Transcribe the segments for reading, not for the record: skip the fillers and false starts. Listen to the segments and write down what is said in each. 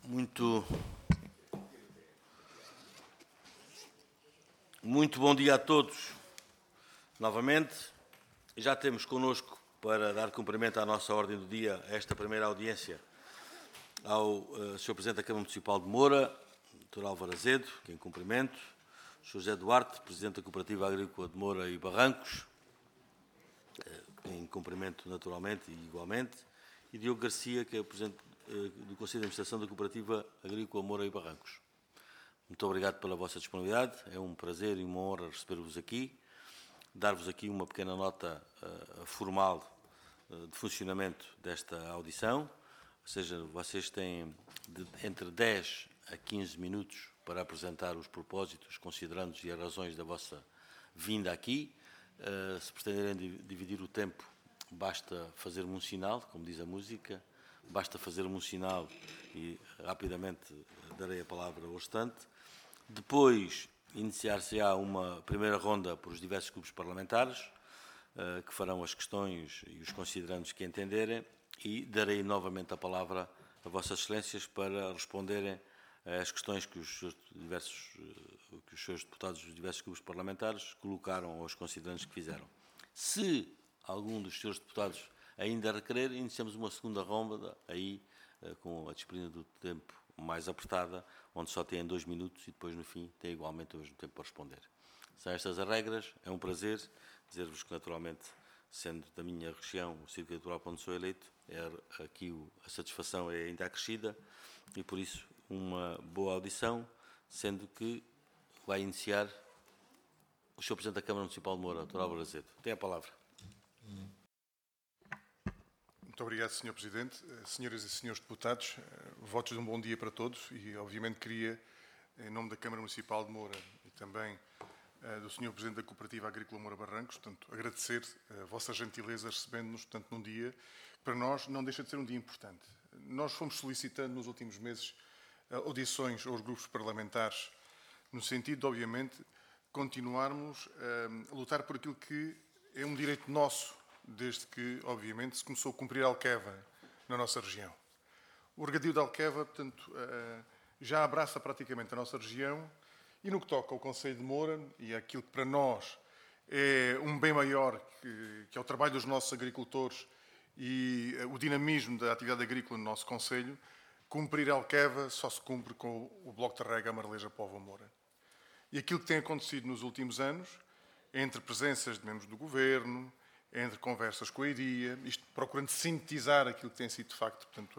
Muito bom dia a todos, novamente. Já temos connosco, para dar cumprimento à nossa ordem do dia, esta primeira audiência, ao Sr. Presidente da Câmara Municipal de Moura, Dr. Álvaro Azedo, que em cumprimento, Sr. José Duarte, Presidente da Cooperativa Agrícola de Moura e Barrancos, em cumprimento naturalmente e igualmente, e Diogo Garcia, que é o Presidente do Conselho de Administração da Cooperativa Agrícola Moura e Barrancos. Muito obrigado pela vossa disponibilidade, é um prazer e uma honra receber-vos aqui, dar-vos aqui uma pequena nota formal de funcionamento desta audição, ou seja, vocês têm entre 10 a 15 minutos para apresentar os propósitos, os considerandos e as razões da vossa vinda aqui. Se pretenderem dividir o tempo, basta fazer-me um sinal, como diz a música, basta fazer-me um sinal e rapidamente darei a palavra ao restante. Depois, iniciar-se-á uma primeira ronda por os diversos grupos parlamentares, que farão as questões e os considerandos que entenderem, e darei novamente a palavra a Vossas Excelências para responderem às questões que os seus deputados dos diversos grupos parlamentares colocaram aos considerandos que fizeram. Se algum dos seus deputados ainda requerer, iniciamos uma segunda ronda, aí com a disciplina do tempo mais apertada, onde só têm 2 minutos e depois, no fim, têm igualmente o mesmo tempo para responder. São estas as regras. É um prazer dizer-vos que, naturalmente, sendo da minha região, o Círculo Eleitoral para onde sou eleito, aqui a satisfação é ainda acrescida e, por isso, uma boa audição, sendo que vai iniciar o Sr. Presidente da Câmara Municipal de Moura, Dr. Álvaro Azedo. Tem a palavra. Muito obrigado, Sr. Presidente. Senhoras e senhores deputados, votos de um bom dia para todos e, obviamente, queria, em nome da Câmara Municipal de Moura e também do Sr. Presidente da Cooperativa Agrícola Moura Barrancos, portanto, agradecer a vossa gentileza recebendo-nos, portanto, num dia que para nós não deixa de ser um dia importante. Nós fomos solicitando nos últimos meses audições aos grupos parlamentares no sentido de, obviamente, continuarmos a lutar por aquilo que é um direito nosso, desde que, obviamente, se começou a cumprir a Alqueva na nossa região. O regadio da Alqueva, portanto, já abraça praticamente a nossa região e no que toca ao Concelho de Moura e aquilo que para nós é um bem maior, que é o trabalho dos nossos agricultores e o dinamismo da atividade agrícola no nosso Concelho, cumprir a Alqueva só se cumpre com o Bloco de Rega Marleja Póvoa Moura. E aquilo que tem acontecido nos últimos anos, entre presenças de membros do Governo, entre conversas com a IDIA, isto procurando sintetizar aquilo que tem sido, de facto, portanto,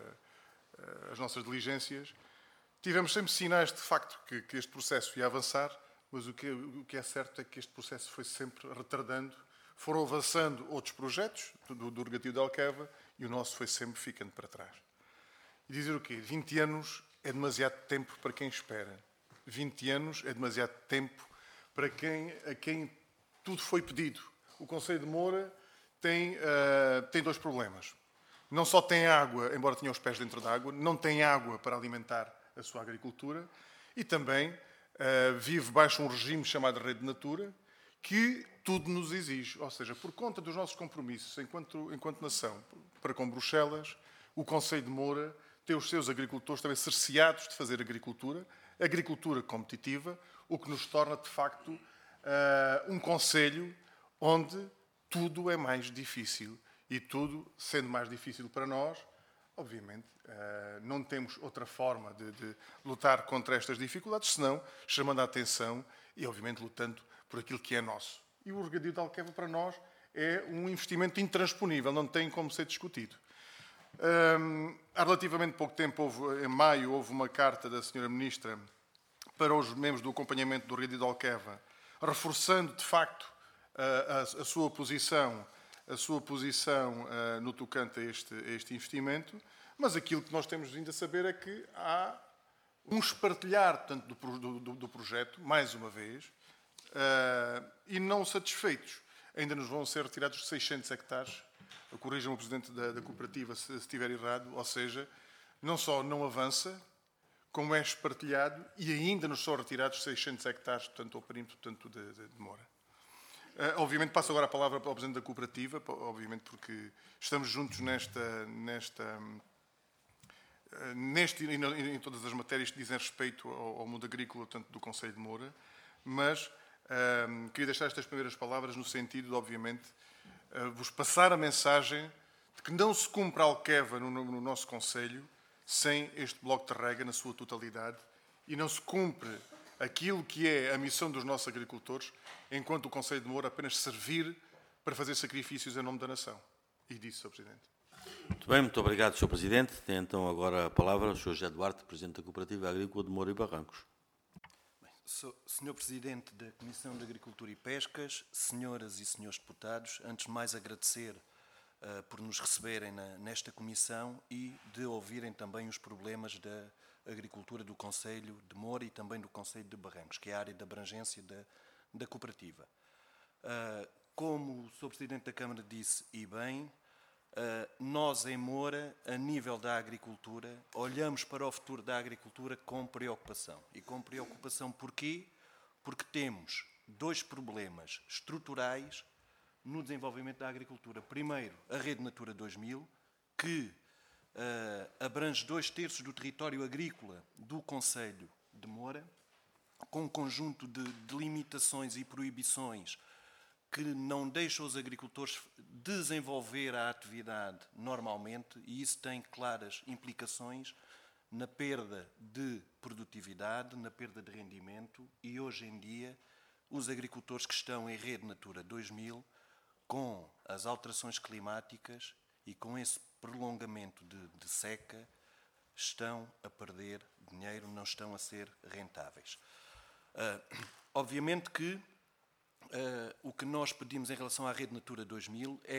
as nossas diligências, tivemos sempre sinais, de facto, que este processo ia avançar, mas o que é certo é que este processo foi sempre retardando, foram avançando outros projetos do regadio da Alqueva e o nosso foi sempre ficando para trás. E dizer o quê? 20 anos é demasiado tempo para quem espera. 20 anos é demasiado tempo para a quem tudo foi pedido. O Concelho de Moura tem 2 problemas. Não só tem água, embora tenha os pés dentro da água, não tem água para alimentar a sua agricultura e também vive baixo um regime chamado Rede Natura, que tudo nos exige. Ou seja, por conta dos nossos compromissos enquanto nação para com Bruxelas, o Concelho de Moura tem os seus agricultores também cerceados de fazer agricultura competitiva, o que nos torna, de facto, um concelho onde tudo é mais difícil. E tudo, sendo mais difícil para nós, obviamente, não temos outra forma de lutar contra estas dificuldades, senão chamando a atenção e, obviamente, lutando por aquilo que é nosso. E o regadio de Alqueva, para nós, é um investimento intransponível, não tem como ser discutido. Há relativamente pouco tempo, em maio, houve uma carta da Sra. Ministra para os membros do acompanhamento do regadio de Alqueva, reforçando, de facto, a sua posição no tocante a este investimento, mas aquilo que nós temos vindo a saber é que há um espartilhar, portanto, do projeto, mais uma vez, e não satisfeitos. Ainda nos vão ser retirados 600 hectares, corrijam o Presidente da Cooperativa se estiver errado, ou seja, não só não avança, como é espartilhado e ainda nos são retirados 600 hectares, portanto, ao perímetro de Moura. Obviamente, passo agora a palavra para o Presidente da Cooperativa, obviamente porque estamos juntos neste e em todas as matérias que dizem respeito ao mundo agrícola, tanto do Conselho de Moura, mas queria deixar estas primeiras palavras no sentido de, obviamente, vos passar a mensagem de que não se cumpre a Alqueva no nosso Conselho sem este bloco de rega na sua totalidade e não se cumpre aquilo que é a missão dos nossos agricultores, enquanto o Conselho de Moura apenas servir para fazer sacrifícios em nome da nação. E disse, Sr. Presidente. Muito bem, muito obrigado, Sr. Presidente. Tem então agora a palavra o Sr. José Duarte, Presidente da Cooperativa Agrícola de Moura e Barrancos. Sr. Presidente da Comissão de Agricultura e Pescas, senhoras e senhores deputados, antes de mais agradecer por nos receberem nesta comissão e de ouvirem também os problemas da agricultura do Concelho de Moura e também do Concelho de Barrancos, que é a área de abrangência da cooperativa. Como o Sr. Presidente da Câmara disse, e bem, nós em Moura, a nível da agricultura, olhamos para o futuro da agricultura com preocupação. E com preocupação porquê? Porque temos dois problemas estruturais no desenvolvimento da agricultura. Primeiro, a Rede Natura 2000, que abrange 2/3 do território agrícola do Concelho de Moura, com um conjunto de limitações e proibições que não deixam os agricultores desenvolver a atividade normalmente, e isso tem claras implicações na perda de produtividade, na perda de rendimento, e hoje em dia os agricultores que estão em Rede Natura 2000, com as alterações climáticas e com esse prolongamento de seca, estão a perder dinheiro, não estão a ser rentáveis. Obviamente que o que nós pedimos em relação à Rede Natura 2000 é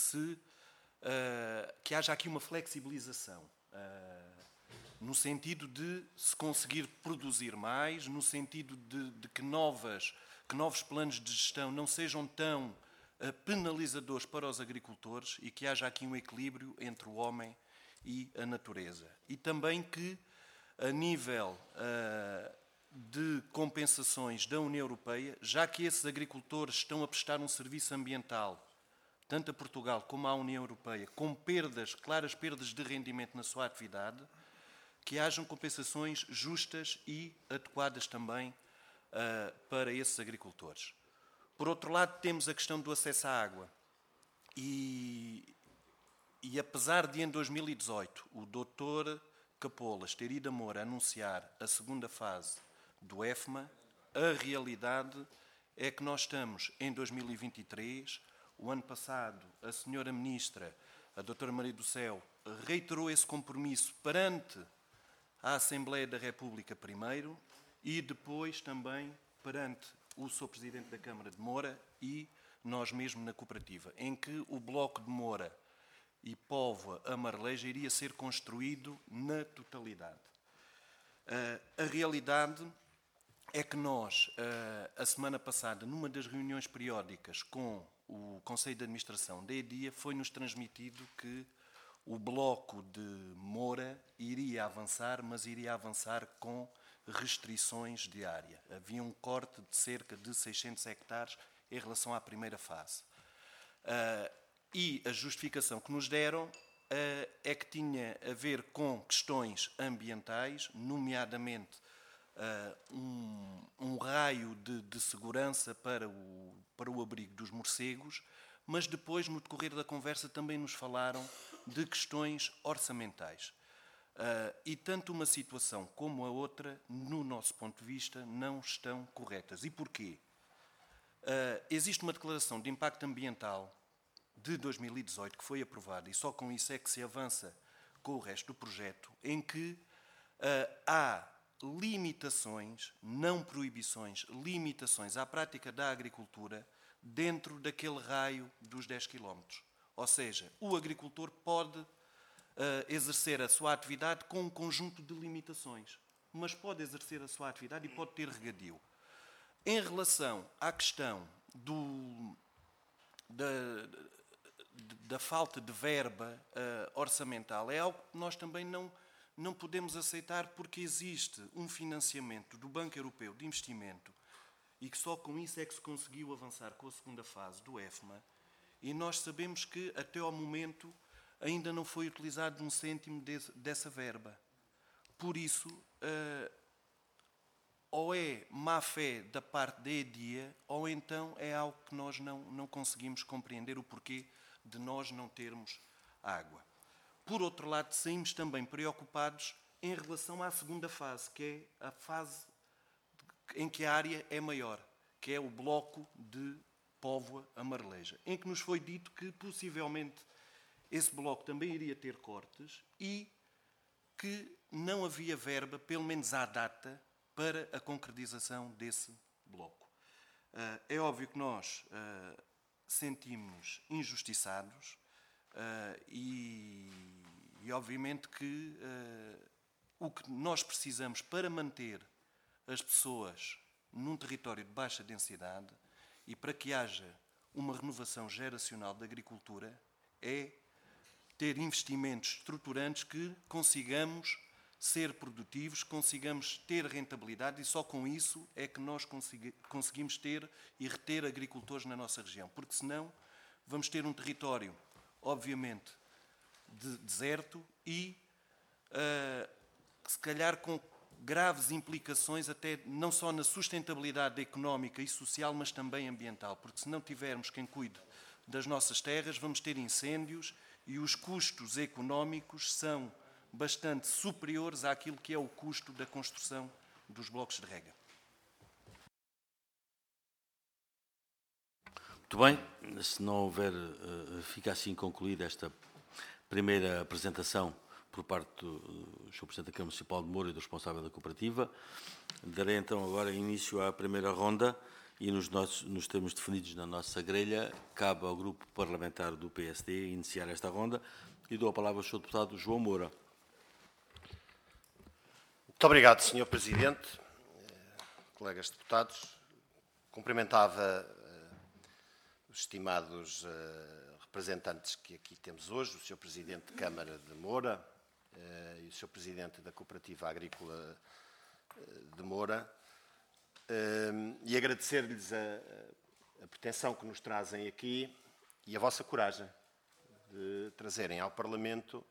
que haja aqui uma flexibilização, no sentido de se conseguir produzir mais, no sentido de que novos planos de gestão não sejam tão penalizadores para os agricultores e que haja aqui um equilíbrio entre o homem e a natureza. E também que, a nível de compensações da União Europeia, já que esses agricultores estão a prestar um serviço ambiental, tanto a Portugal como à União Europeia, com claras perdas de rendimento na sua atividade, que hajam compensações justas e adequadas também para esses agricultores. Por outro lado, temos a questão do acesso à água. E apesar de, em 2018, o Dr. Capolas ter ido a Moura anunciar a segunda fase do EFMA, a realidade é que nós estamos em 2023. O ano passado, a senhora Ministra, a doutora Maria do Céu, reiterou esse compromisso perante a Assembleia da República primeiro e depois também perante o Sr. Presidente da Câmara de Moura e nós mesmos na cooperativa, em que o bloco de Moura e Póvoa a Marleja iria ser construído na totalidade. A realidade é que nós, a semana passada, numa das reuniões periódicas com o Conselho de Administração da EDIA, foi-nos transmitido que o bloco de Moura iria avançar, mas iria avançar com restrições de área. Havia um corte de cerca de 600 hectares em relação à primeira fase. E a justificação que nos deram é que tinha a ver com questões ambientais, nomeadamente um raio de segurança para o abrigo dos morcegos, mas depois, no decorrer da conversa, também nos falaram de questões orçamentais. E tanto uma situação como a outra, no nosso ponto de vista, não estão corretas. E porquê? Existe uma declaração de impacto ambiental de 2018 que foi aprovada, e só com isso é que se avança com o resto do projeto, em que há limitações, não proibições, limitações à prática da agricultura dentro daquele raio dos 10 km. Ou seja, o agricultor pode exercer a sua atividade com um conjunto de limitações, mas pode exercer a sua atividade e pode ter regadio. Em relação à questão da falta de verba orçamental, é algo que nós também não podemos aceitar, porque existe um financiamento do Banco Europeu de Investimento e que só com isso é que se conseguiu avançar com a segunda fase do EFMA, e nós sabemos que até ao momento ainda não foi utilizado 1 cêntimo dessa verba. Por isso, ou é má-fé da parte da EDIA, ou então é algo que nós não conseguimos compreender o porquê de nós não termos água. Por outro lado, saímos também preocupados em relação à segunda fase, que é a fase em que a área é maior, que é o bloco de Póvoa a Marleja, em que nos foi dito que possivelmente esse bloco também iria ter cortes e que não havia verba, pelo menos à data, para a concretização desse bloco. É óbvio que nós sentimos-nos injustiçados e obviamente que o que nós precisamos para manter as pessoas num território de baixa densidade e para que haja uma renovação geracional da agricultura é ter investimentos estruturantes que consigamos ser produtivos, consigamos ter rentabilidade e só com isso é que nós conseguimos ter e reter agricultores na nossa região. Porque senão vamos ter um território, obviamente, de deserto e se calhar com graves implicações até não só na sustentabilidade económica e social, mas também ambiental. Porque se não tivermos quem cuide das nossas terras, vamos ter incêndios e os custos económicos são bastante superiores àquilo que é o custo da construção dos blocos de rega. Muito bem, se não houver, fica assim concluída esta primeira apresentação por parte do Sr. Presidente da Câmara Municipal de Moura e do responsável da cooperativa. Darei então agora início à primeira ronda e nos termos definidos na nossa grelha, cabe ao grupo parlamentar do PSD iniciar esta ronda e dou a palavra ao Sr. Deputado João Moura. Muito obrigado, Sr. Presidente, colegas deputados. Cumprimentava os estimados representantes que aqui temos hoje, o Sr. Presidente de Câmara de Moura e o Sr. Presidente da Cooperativa Agrícola de Moura, e agradecer-lhes a pretensão que nos trazem aqui e a vossa coragem de trazerem ao Parlamento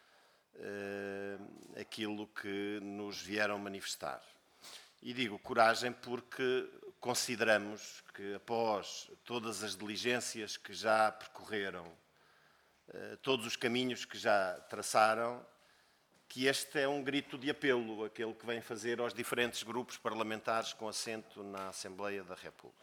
aquilo que nos vieram manifestar. E digo coragem porque consideramos que, após todas as diligências que já percorreram, todos os caminhos que já traçaram, que este é um grito de apelo, aquele que vem fazer aos diferentes grupos parlamentares com assento na Assembleia da República.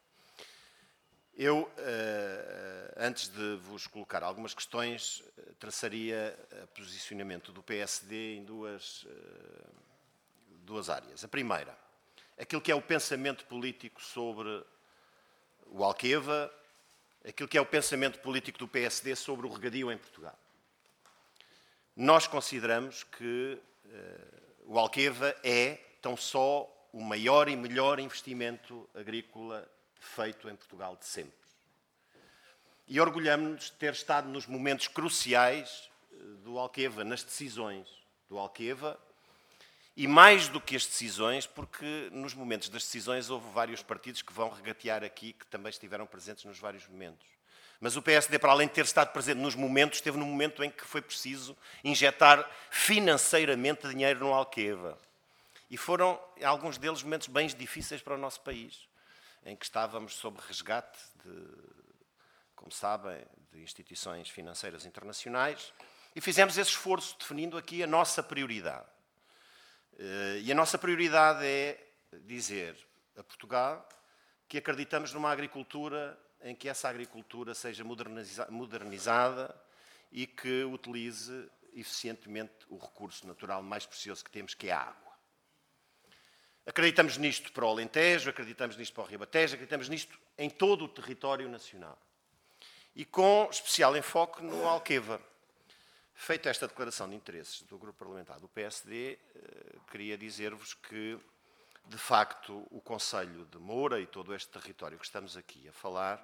Eu, antes de vos colocar algumas questões, traçaria o posicionamento do PSD em duas áreas. A primeira, aquilo que é o pensamento político sobre o Alqueva, aquilo que é o pensamento político do PSD sobre o regadio em Portugal. Nós consideramos que o Alqueva é tão só o maior e melhor investimento agrícola feito em Portugal de sempre. E orgulhamos-nos de ter estado nos momentos cruciais do Alqueva, nas decisões do Alqueva, e mais do que as decisões, porque nos momentos das decisões houve vários partidos que vão regatear aqui, que também estiveram presentes nos vários momentos. Mas o PSD, para além de ter estado presente nos momentos, esteve no momento em que foi preciso injetar financeiramente dinheiro no Alqueva. E foram, alguns deles, momentos bem difíceis para o nosso país, em que estávamos sob resgate, como sabem, de instituições financeiras internacionais, e fizemos esse esforço definindo aqui a nossa prioridade. E a nossa prioridade é dizer a Portugal que acreditamos numa agricultura em que essa agricultura seja modernizada e que utilize eficientemente o recurso natural mais precioso que temos, que é a água. Acreditamos nisto para o Alentejo, acreditamos nisto para o Ribatejo, acreditamos nisto em todo o território nacional. E com especial enfoque no Alqueva. Feita esta declaração de interesses do Grupo Parlamentar do PSD, queria dizer-vos que, de facto, o Concelho de Moura e todo este território que estamos aqui a falar,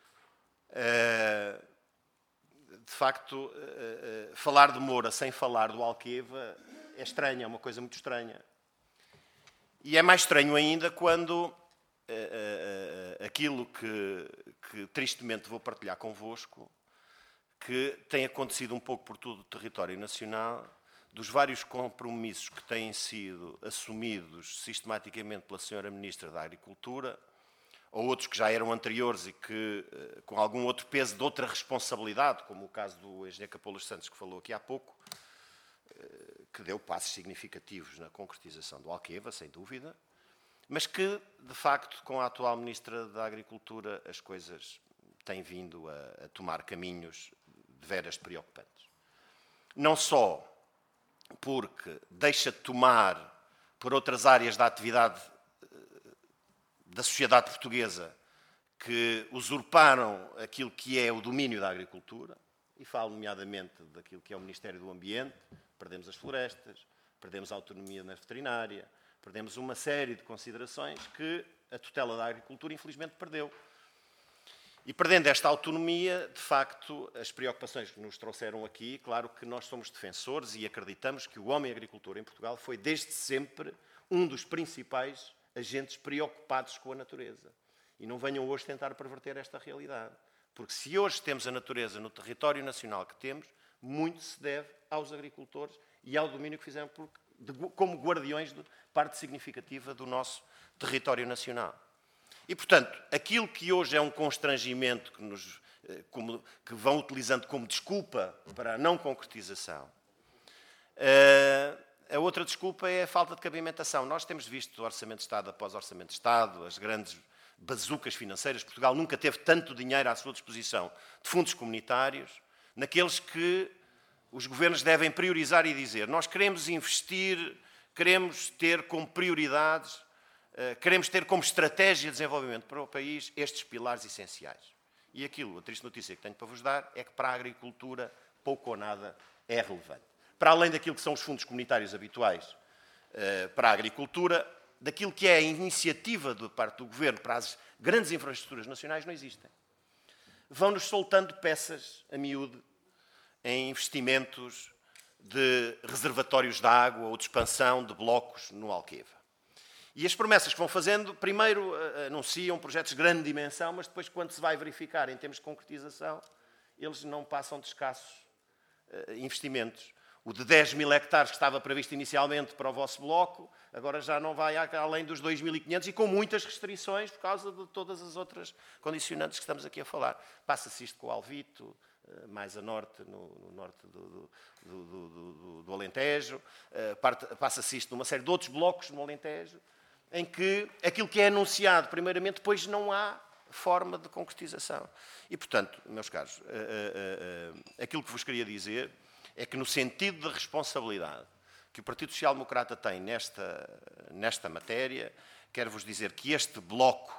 de facto, falar de Moura sem falar do Alqueva é estranho, é uma coisa muito estranha. E é mais estranho ainda quando aquilo que tristemente vou partilhar convosco, que tem acontecido um pouco por todo o território nacional, dos vários compromissos que têm sido assumidos sistematicamente pela Sra. Ministra da Agricultura, ou outros que já eram anteriores e que, com algum outro peso de outra responsabilidade, como o caso do engenheiro Capolas Santos, que falou aqui há pouco, que deu passos significativos na concretização do Alqueva, sem dúvida, mas que, de facto, com a atual Ministra da Agricultura, as coisas têm vindo a tomar caminhos de veras preocupantes. Não só porque deixa de tomar por outras áreas da atividade da sociedade portuguesa que usurparam aquilo que é o domínio da agricultura, e falo nomeadamente daquilo que é o Ministério do Ambiente, perdemos as florestas, perdemos a autonomia na veterinária, perdemos uma série de considerações que a tutela da agricultura infelizmente perdeu. E perdendo esta autonomia, de facto, as preocupações que nos trouxeram aqui, claro que nós somos defensores e acreditamos que o homem agricultor em Portugal foi desde sempre um dos principais agentes preocupados com a natureza. E não venham hoje tentar perverter esta realidade. Porque se hoje temos a natureza no território nacional que temos, muito se deve aos agricultores e ao domínio que fizeram como guardiões de parte significativa do nosso território nacional. E, portanto, aquilo que hoje é um constrangimento que vão utilizando como desculpa para a não concretização, a outra desculpa é a falta de cabimentação. Nós temos visto Orçamento de Estado após Orçamento de Estado, as grandes bazucas financeiras. Portugal nunca teve tanto dinheiro à sua disposição de fundos comunitários, naqueles que os governos devem priorizar e dizer: nós queremos investir, queremos ter como prioridades, queremos ter como estratégia de desenvolvimento para o país estes pilares essenciais. E aquilo, a triste notícia que tenho para vos dar, é que para a agricultura pouco ou nada é relevante. Para além daquilo que são os fundos comunitários habituais para a agricultura, daquilo que é a iniciativa da parte do Governo para as grandes infraestruturas nacionais, não existem. Vão-nos soltando peças a miúdo em investimentos de reservatórios de água ou de expansão de blocos no Alqueva. E as promessas que vão fazendo, primeiro anunciam projetos de grande dimensão, mas depois, quando se vai verificar em termos de concretização, eles não passam de escassos investimentos. O de 10 mil hectares que estava previsto inicialmente para o vosso bloco, agora já não vai além dos 2.500 e com muitas restrições por causa de todas as outras condicionantes que estamos aqui a falar. Passa-se isto com o Alvito, mais a norte, no norte do Alentejo, passa-se isto numa série de outros blocos no Alentejo, em que aquilo que é anunciado primeiramente, depois não há forma de concretização. E, portanto, meus caros, aquilo que vos queria dizer é que, no sentido de responsabilidade que o Partido Social Democrata tem nesta matéria, quero-vos dizer que este bloco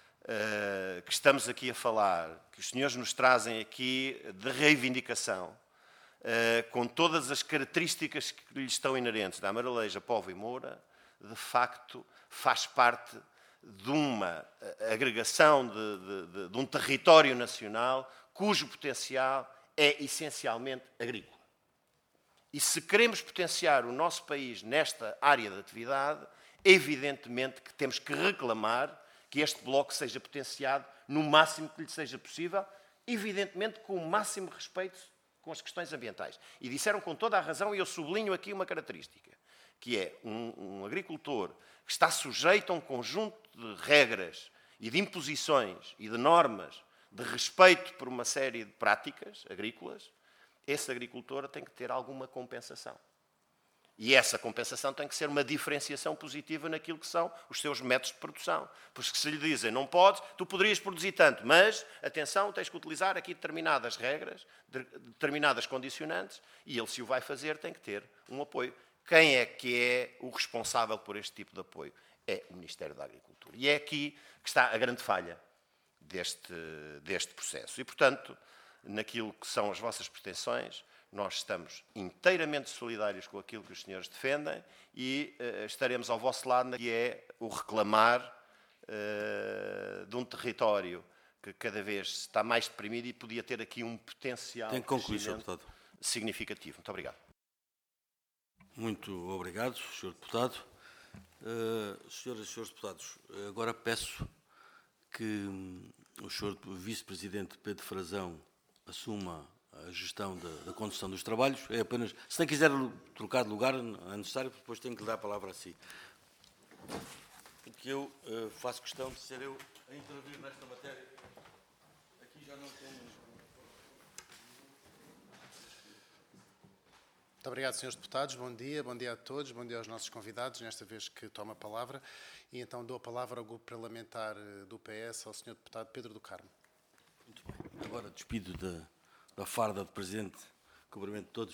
que estamos aqui a falar, que os senhores nos trazem aqui de reivindicação, com todas as características que lhes estão inerentes da Amaraleja, Póvoa e Moura, de facto faz parte de uma agregação de um território nacional cujo potencial é essencialmente agrícola. E se queremos potenciar o nosso país nesta área de atividade, evidentemente que temos que reclamar que este bloco seja potenciado no máximo que lhe seja possível, evidentemente com o máximo respeito com as questões ambientais. E disseram com toda a razão, e eu sublinho aqui uma característica, que é um agricultor que está sujeito a um conjunto de regras e de imposições e de normas de respeito por uma série de práticas agrícolas, esse agricultor tem que ter alguma compensação. E essa compensação tem que ser uma diferenciação positiva naquilo que são os seus métodos de produção. Porque se lhe dizem, não podes, tu poderias produzir tanto, mas, atenção, tens que utilizar aqui determinadas regras, determinadas condicionantes, e ele, se o vai fazer, tem que ter um apoio. Quem é que é o responsável por este tipo de apoio? É o Ministério da Agricultura. E é aqui que está a grande falha deste processo. E, portanto, naquilo que são as vossas pretensões, nós estamos inteiramente solidários com aquilo que os senhores defendem e estaremos ao vosso lado, que é o reclamar de um território que cada vez está mais deprimido e podia ter aqui um potencial crescimento significativo. Muito obrigado. Muito obrigado, Sr. Deputado. Senhoras e senhores deputados, agora peço que o Sr. Vice-Presidente Pedro Frazão assuma a gestão da condução dos trabalhos. É apenas, se não quiser trocar de lugar, é necessário, depois tenho que lhe dar a palavra a si. Que eu faço questão de ser eu a intervir nesta matéria. Aqui já não temos... Muito obrigado, senhores deputados. Bom dia a todos, bom dia aos nossos convidados, nesta vez que toma a palavra. E então dou a palavra ao grupo parlamentar do PS, ao senhor deputado Pedro do Carmo. Muito bem. Agora despido da farda de Presidente, cumprimento todos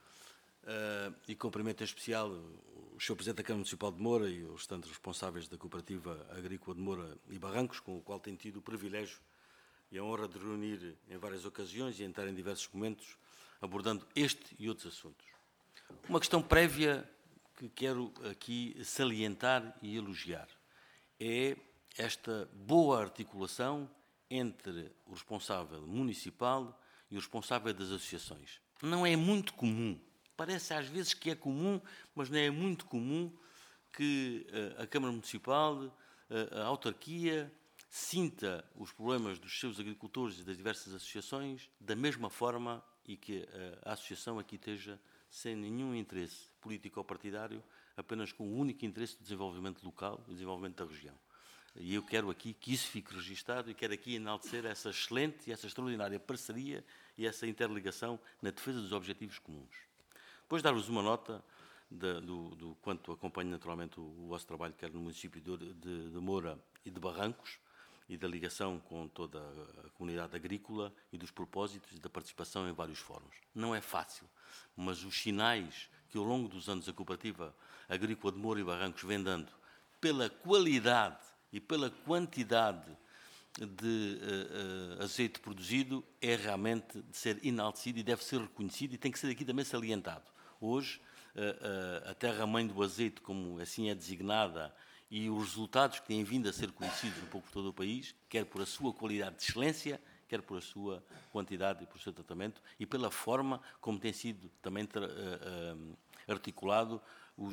e cumprimento em especial o Sr. Presidente da Câmara Municipal de Moura e os restantes responsáveis da Cooperativa Agrícola de Moura e Barrancos, com o qual tenho tido o privilégio e a honra de reunir em várias ocasiões e entrar em diversos momentos, abordando este e outros assuntos. Uma questão prévia que quero aqui salientar e elogiar é esta boa articulação entre o responsável municipal e o responsável das associações. Não é muito comum, parece às vezes que é comum, mas não é muito comum que a Câmara Municipal, a autarquia, sinta os problemas dos seus agricultores e das diversas associações da mesma forma e que a associação aqui esteja sem nenhum interesse político ou partidário, apenas com o único interesse do desenvolvimento local e do desenvolvimento da região. E eu quero aqui que isso fique registado e quero aqui enaltecer essa excelente e essa extraordinária parceria e essa interligação na defesa dos objetivos comuns. Depois dar-vos uma nota do quanto acompanho naturalmente o vosso trabalho, quer no município de Moura e de Barrancos, e da ligação com toda a comunidade agrícola e dos propósitos e da participação em vários fóruns. Não é fácil, mas os sinais que ao longo dos anos a Cooperativa Agrícola de Moura e Barrancos vem dando pela qualidade e pela quantidade de azeite produzido é realmente de ser enaltecido e deve ser reconhecido e tem que ser aqui também salientado. Hoje, a terra-mãe do azeite, como assim é designada, e os resultados que têm vindo a ser conhecidos um pouco por todo o país, quer por a sua qualidade de excelência, quer por a sua quantidade e por o seu tratamento, e pela forma como tem sido também articulado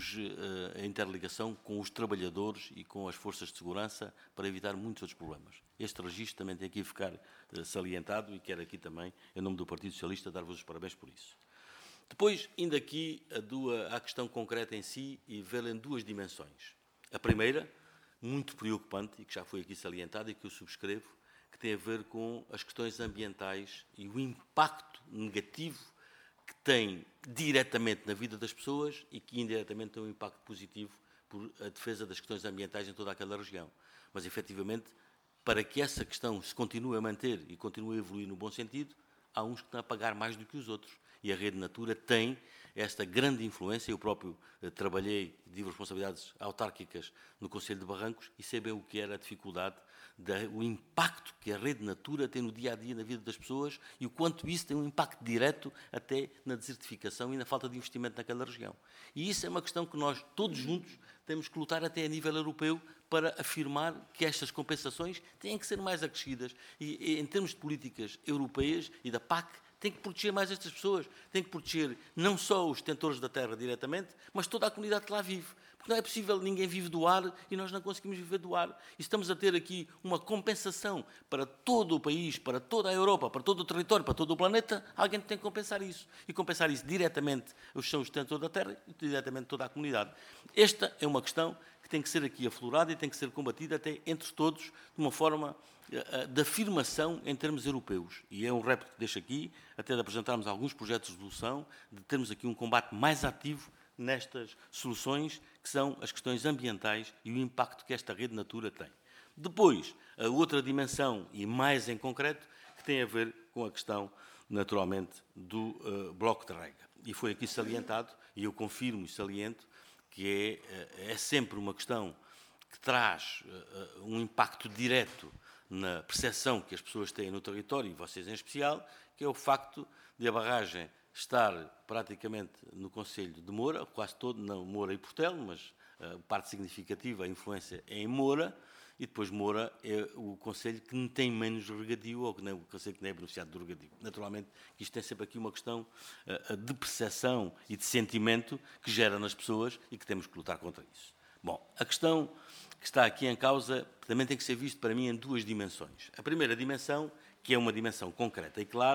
a interligação com os trabalhadores e com as forças de segurança para evitar muitos outros problemas. Este registro também tem aqui a ficar salientado e quero aqui também, em nome do Partido Socialista, dar-vos os parabéns por isso. Depois, indo aqui à questão concreta em si e vê-la em duas dimensões. A primeira, muito preocupante, e que já foi aqui salientada e que eu subscrevo, que tem a ver com as questões ambientais e o impacto negativo que tem diretamente na vida das pessoas e que indiretamente tem um impacto positivo por a defesa das questões ambientais em toda aquela região. Mas, efetivamente, para que essa questão se continue a manter e continue a evoluir no bom sentido, há uns que estão a pagar mais do que os outros. E a Rede Natura tem esta grande influência. Eu próprio trabalhei, tive responsabilidades autárquicas no Conselho de Barrancos e sei bem o que era a dificuldade, o impacto que a Rede Natura tem no dia-a-dia na vida das pessoas e o quanto isso tem um impacto direto até na desertificação e na falta de investimento naquela região. E isso é uma questão que nós, todos juntos, temos que lutar até a nível europeu para afirmar que estas compensações têm que ser mais acrescidas. E em termos de políticas europeias e da PAC, tem que proteger mais estas pessoas, tem que proteger não só os detentores da terra diretamente, mas toda a comunidade que lá vive. Porque não é possível, ninguém vive do ar e nós não conseguimos viver do ar. E estamos a ter aqui uma compensação para todo o país, para toda a Europa, para todo o território, para todo o planeta, alguém tem que compensar isso. E compensar isso diretamente são os detentores da terra e diretamente toda a comunidade. Esta é uma questão que tem que ser aqui aflorada e tem que ser combatida até entre todos de uma forma de afirmação em termos europeus. E é um repto que deixo aqui, até de apresentarmos alguns projetos de resolução, de termos aqui um combate mais ativo nestas soluções, que são as questões ambientais e o impacto que esta Rede Natura tem. Depois, a outra dimensão, e mais em concreto, que tem a ver com a questão, naturalmente, do bloco de rega. E foi aqui salientado, e eu confirmo e saliento, que é sempre uma questão que traz um impacto direto na percepção que as pessoas têm no território, e vocês em especial, que é o facto de a barragem estar praticamente no Concelho de Moura, quase todo, não Moura e Portelo, mas parte significativa, a influência é em Moura, e depois Moura é o Concelho que não tem menos regadio, ou que não, o Concelho que não é beneficiado do regadio. Naturalmente, isto tem sempre aqui uma questão de percepção e de sentimento que gera nas pessoas e que temos que lutar contra isso. Bom, a questão que está aqui em causa também tem que ser visto para mim em duas dimensões. A primeira dimensão, que é uma dimensão concreta e clara,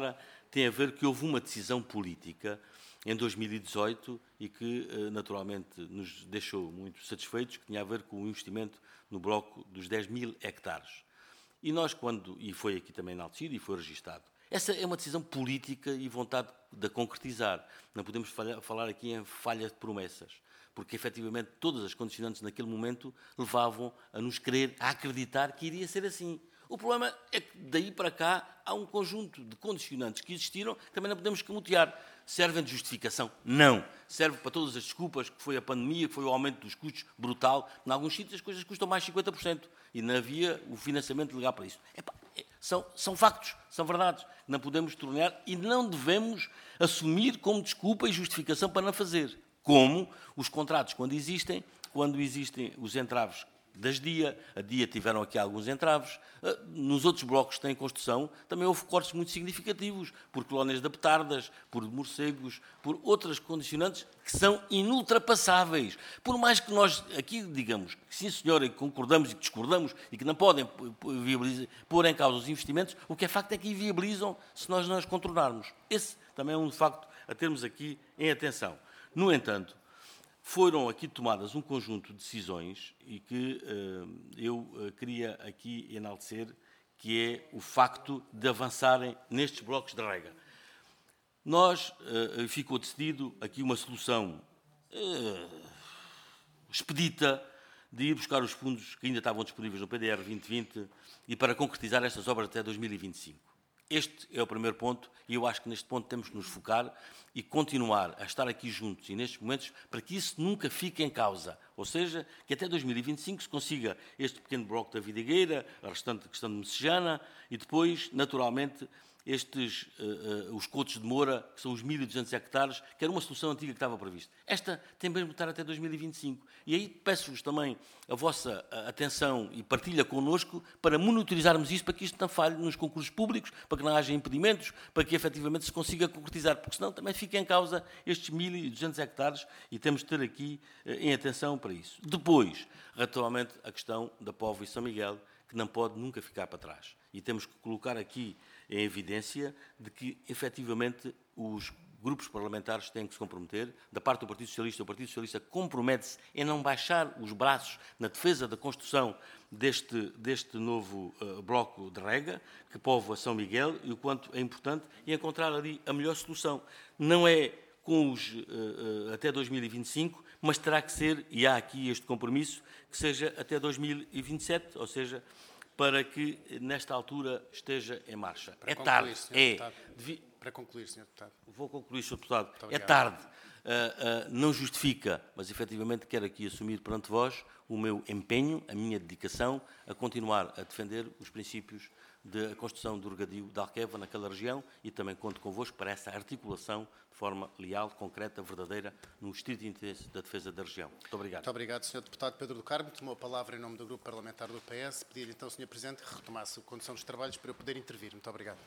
tem a ver que houve uma decisão política em 2018 e que, naturalmente, nos deixou muito satisfeitos, que tinha a ver com o investimento no bloco dos 10 mil hectares. E nós, e foi aqui também enaltecido e foi registado, essa é uma decisão política e vontade de a concretizar. Não podemos falar aqui em falha de promessas, porque, efetivamente, todas as condicionantes naquele momento levavam a nos querer, a acreditar que iria ser assim. O problema é que, daí para cá, há um conjunto de condicionantes que existiram que também não podemos camutear. Servem de justificação? Não. Serve para todas as desculpas, que foi a pandemia, que foi o aumento dos custos brutal. Em alguns sítios as coisas custam mais de 50% e não havia o financiamento legal para isso. São factos, são verdades. Não podemos tornar e não devemos assumir como desculpa e justificação para não fazer. Como os contratos, quando existem os entraves das DIA, a DIA tiveram aqui alguns entraves, nos outros blocos que têm construção também houve cortes muito significativos, por colónias de petardas, por morcegos, por outras condicionantes que são inultrapassáveis. Por mais que nós aqui digamos que sim senhora, e concordamos e que discordamos e que não podem pôr em causa os investimentos, o que é facto é que inviabilizam se nós não os contornarmos. Esse também é um facto a termos aqui em atenção. No entanto, foram aqui tomadas um conjunto de decisões e que eu queria aqui enaltecer, que é o facto de avançarem nestes blocos de rega. Ficou decidido aqui uma solução expedita de ir buscar os fundos que ainda estavam disponíveis no PDR 2020 e para concretizar estas obras até 2025. Este é o primeiro ponto e eu acho que neste ponto temos que nos focar e continuar a estar aqui juntos e nestes momentos para que isso nunca fique em causa. Ou seja, que até 2025 se consiga este pequeno bloco da Vidigueira, a restante questão de Messejana e depois, naturalmente, os cotos de Moura, que são os 1.200 hectares, que era uma solução antiga que estava prevista. Esta tem mesmo de estar até 2025. E aí peço-vos também a vossa atenção e partilha connosco para monitorizarmos isso, para que isto não falhe nos concursos públicos, para que não haja impedimentos, para que efetivamente se consiga concretizar, porque senão também fica em causa estes 1.200 hectares e temos de ter aqui em atenção para isso. Depois, relativamente à questão da Póvoa e São Miguel, que não pode nunca ficar para trás. E temos que colocar aqui em evidência de que, efetivamente, os grupos parlamentares têm que se comprometer. Da parte do Partido Socialista, o Partido Socialista compromete-se em não baixar os braços na defesa da construção deste novo bloco de rega, que povoa São Miguel, e o quanto é importante, e encontrar ali a melhor solução. Não é com os até 2025, mas terá que ser, e há aqui este compromisso, que seja até 2027, ou seja, para que nesta altura esteja em marcha. Para é concluir, tarde. Para concluir, Sr. Deputado. Vou concluir, Sr. Deputado. É tarde. Não justifica, mas efetivamente quero aqui assumir perante vós o meu empenho, a minha dedicação a continuar a defender os princípios da construção do regadio de Alqueva naquela região e também conto convosco para essa articulação de forma leal, concreta, verdadeira, no estrito interesse da defesa da região. Muito obrigado. Muito obrigado, Sr. Deputado Pedro do Carmo. Tomou a palavra em nome do Grupo Parlamentar do PS. Pedir então, Sr. Presidente, que retomasse a condução dos trabalhos para eu poder intervir. Muito obrigado.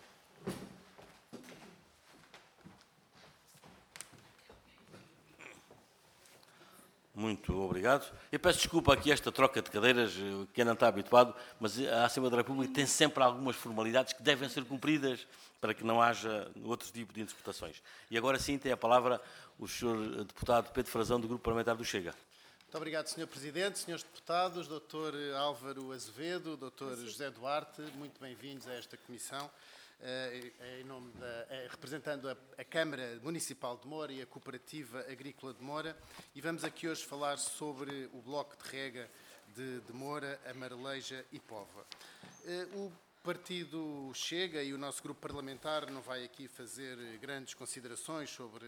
Muito obrigado. Eu peço desculpa aqui esta troca de cadeiras, quem não está habituado, mas a Assembleia da República tem sempre algumas formalidades que devem ser cumpridas para que não haja outro tipo de interpretações. E agora sim tem a palavra o Sr. Deputado Pedro Frazão, do Grupo Parlamentar do Chega. Muito obrigado, Sr. Presidente, Srs. Deputados, Dr. Álvaro Azevedo, Dr. José Duarte, muito bem-vindos a esta comissão. Em nome representando a Câmara Municipal de Moura e a Cooperativa Agrícola de Moura, e vamos aqui hoje falar sobre o bloco de rega de Moura, Amareleja e Póvoa. O Partido Chega e o nosso grupo parlamentar não vai aqui fazer grandes considerações sobre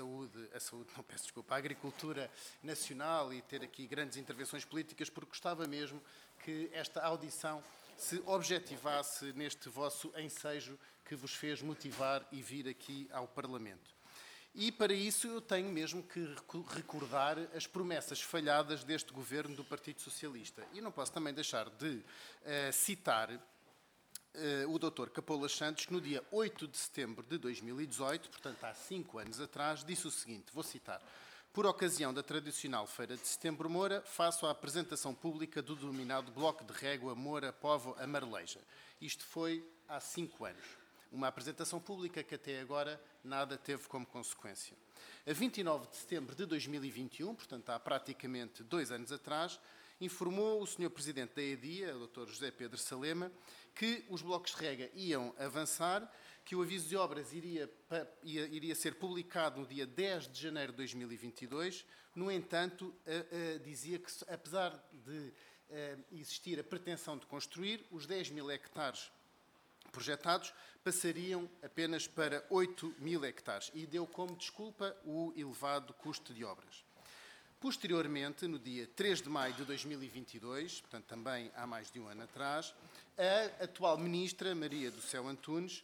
a agricultura nacional e ter aqui grandes intervenções políticas, porque gostava mesmo que esta audição se objetivasse neste vosso ensejo que vos fez motivar e vir aqui ao Parlamento. E para isso eu tenho mesmo que recordar as promessas falhadas deste governo do Partido Socialista. E não posso também deixar de citar o Dr. Capolas Santos, que no dia 8 de setembro de 2018, portanto há 5 anos atrás, disse o seguinte, vou citar: por ocasião da tradicional Feira de Setembro Moura, faço a apresentação pública do denominado Bloco de Régua Moura Póvoa Amareleja. Isto foi há 5 anos. uma apresentação pública que até agora nada teve como consequência. A 29 de setembro de 2021, portanto há praticamente 2 anos atrás, informou o Sr. Presidente da EDIA, o Dr. José Pedro Salema, que os blocos de rega iam avançar, que o aviso de obras iria ser publicado no dia 10 de janeiro de 2022. No entanto, dizia que, apesar de existir a pretensão de construir, os 10.000 hectares projetados passariam apenas para 8.000 hectares e deu como desculpa o elevado custo de obras. Posteriormente, no dia 3 de maio de 2022, portanto também há mais de um ano atrás, a atual Ministra, Maria do Céu Antunes,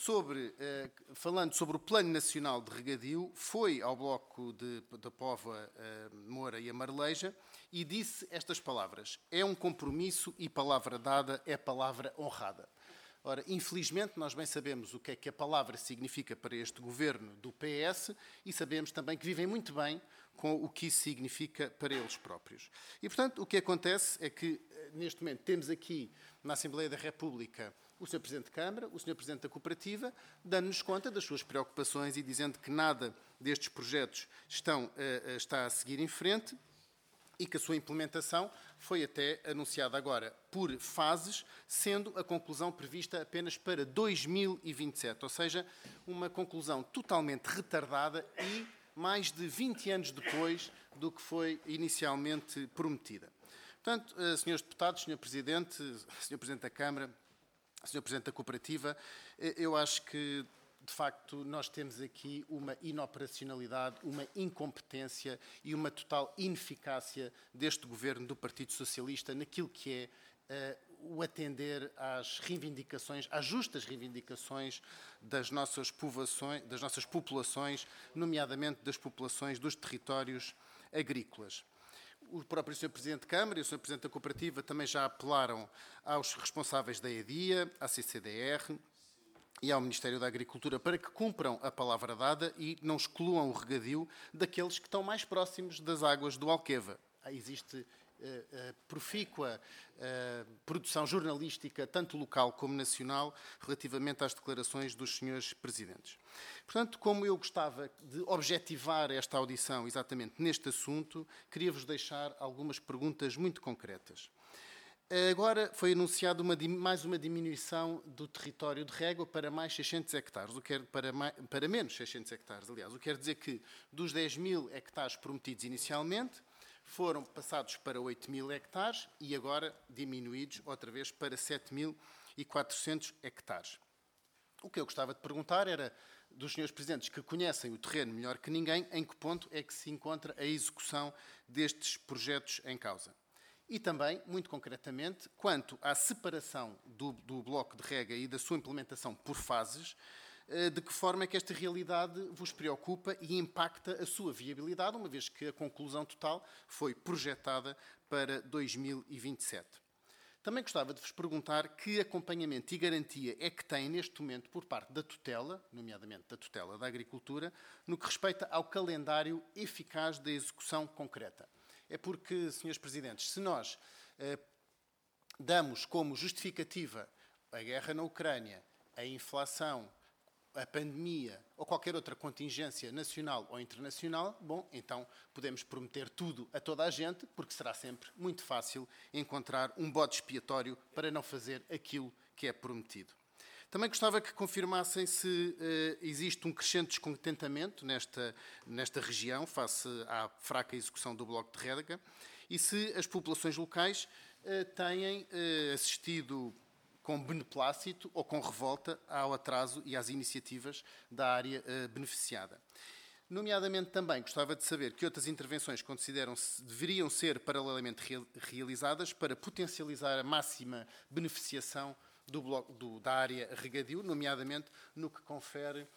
falando sobre o Plano Nacional de Regadio, foi ao bloco da Póvoa, Moura e a Marleja e disse estas palavras: é um compromisso e palavra dada é palavra honrada. Ora, infelizmente, nós bem sabemos o que é que a palavra significa para este governo do PS e sabemos também que vivem muito bem com o que isso significa para eles próprios. E, portanto, o que acontece é que, neste momento, temos aqui na Assembleia da República o Sr. Presidente de Câmara, o Sr. Presidente da Cooperativa, dando-nos conta das suas preocupações e dizendo que nada destes projetos está a seguir em frente e que a sua implementação foi até anunciada agora por fases, sendo a conclusão prevista apenas para 2027, ou seja, uma conclusão totalmente retardada e mais de 20 anos depois do que foi inicialmente prometida. Portanto, senhores deputados, Sr. Presidente, Sr. Presidente da Câmara, Sr. Presidente da Cooperativa, eu acho que, de facto, nós temos aqui uma inoperacionalidade, uma incompetência e uma total ineficácia deste governo do Partido Socialista naquilo que é o atender às reivindicações, às justas reivindicações das nossas populações, nomeadamente das populações dos territórios agrícolas. O próprio Sr. Presidente de Câmara e o Sr. Presidente da Cooperativa também já apelaram aos responsáveis da EDIA, à CCDR e ao Ministério da Agricultura para que cumpram a palavra dada e não excluam o regadio daqueles que estão mais próximos das águas do Alqueva. Existe profícua produção jornalística, tanto local como nacional, relativamente às declarações dos senhores presidentes. Portanto, como eu gostava de objetivar esta audição exatamente neste assunto, queria-vos deixar algumas perguntas muito concretas. Agora foi anunciado mais uma diminuição do território de régua para mais 600 hectares, para menos 600 hectares, aliás. O que quer dizer que dos 10.000 hectares prometidos inicialmente, foram passados para 8.000 hectares e agora diminuídos outra vez para 7.400 hectares. O que eu gostava de perguntar era, dos senhores presidentes que conhecem o terreno melhor que ninguém, em que ponto é que se encontra a execução destes projetos em causa. E também, muito concretamente, quanto à separação do bloco de rega e da sua implementação por fases, de que forma é que esta realidade vos preocupa e impacta a sua viabilidade, uma vez que a conclusão total foi projetada para 2027. Também gostava de vos perguntar que acompanhamento e garantia é que tem neste momento por parte da tutela, nomeadamente da tutela da agricultura, no que respeita ao calendário eficaz da execução concreta. É porque, senhores presidentes, se nós damos como justificativa a guerra na Ucrânia, a inflação, a pandemia ou qualquer outra contingência nacional ou internacional, bom, então podemos prometer tudo a toda a gente, porque será sempre muito fácil encontrar um bode expiatório para não fazer aquilo que é prometido. Também gostava que confirmassem se existe um crescente descontentamento nesta região face à fraca execução do bloco de rega e se as populações locais têm assistido com beneplácito ou com revolta ao atraso e às iniciativas da área beneficiada. Nomeadamente também gostava de saber que outras intervenções consideram-se deveriam ser paralelamente realizadas para potencializar a máxima beneficiação da área regadio, nomeadamente no que confere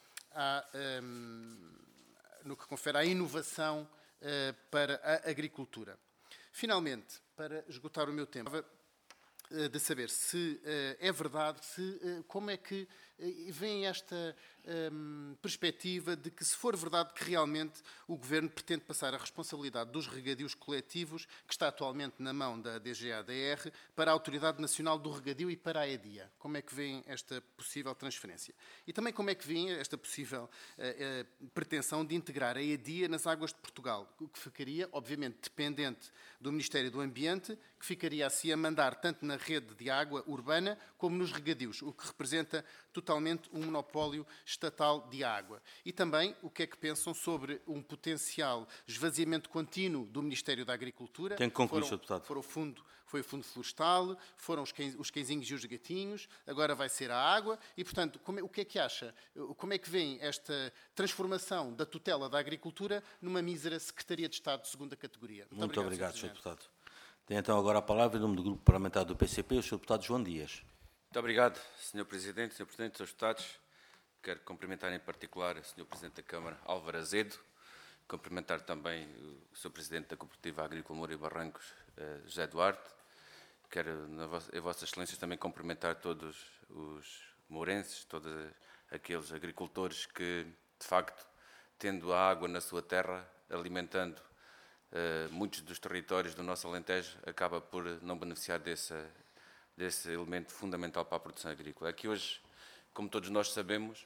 à inovação para a agricultura. Finalmente, para esgotar o meu tempo, de saber se é verdade, como é que veem esta perspectiva de que, se for verdade que realmente o Governo pretende passar a responsabilidade dos regadios coletivos, que está atualmente na mão da DGADR, para a Autoridade Nacional do Regadio e para a EDIA? Como é que veem esta possível transferência? E também como é que veem esta possível pretensão de integrar a EDIA nas águas de Portugal, o que ficaria, obviamente, dependente do Ministério do Ambiente, que ficaria assim a mandar tanto na rede de água urbana como nos regadios, o que representa totalmente um monopólio estatal de água. E também o que é que pensam sobre um potencial esvaziamento contínuo do Ministério da Agricultura. Tem que concluir, Sr. Deputado. Foi o Fundo Florestal, foram os cãezinhos e os gatinhos, agora vai ser a água. E, portanto, o que é que acha? Como é que vem esta transformação da tutela da agricultura numa mísera Secretaria de Estado de segunda categoria? Muito obrigado, Sr. Deputado. Tem então agora a palavra, em nome do Grupo Parlamentar do PCP, o Sr. Deputado João Dias. Muito obrigado, Sr. Presidente, Sr. Presidente, Srs. Deputados. Quero cumprimentar em particular o Sr. Presidente da Câmara, Álvaro Azevedo, cumprimentar também o Sr. Presidente da Cooperativa Agrícola Moura e Barrancos, José Duarte. Quero, em Vossas Excelências, também cumprimentar todos os mourenses, todos aqueles agricultores que, de facto, tendo a água na sua terra, alimentando muitos dos territórios do nosso Alentejo, acaba por não beneficiar desse elemento fundamental para a produção agrícola. Aqui hoje, como todos nós sabemos,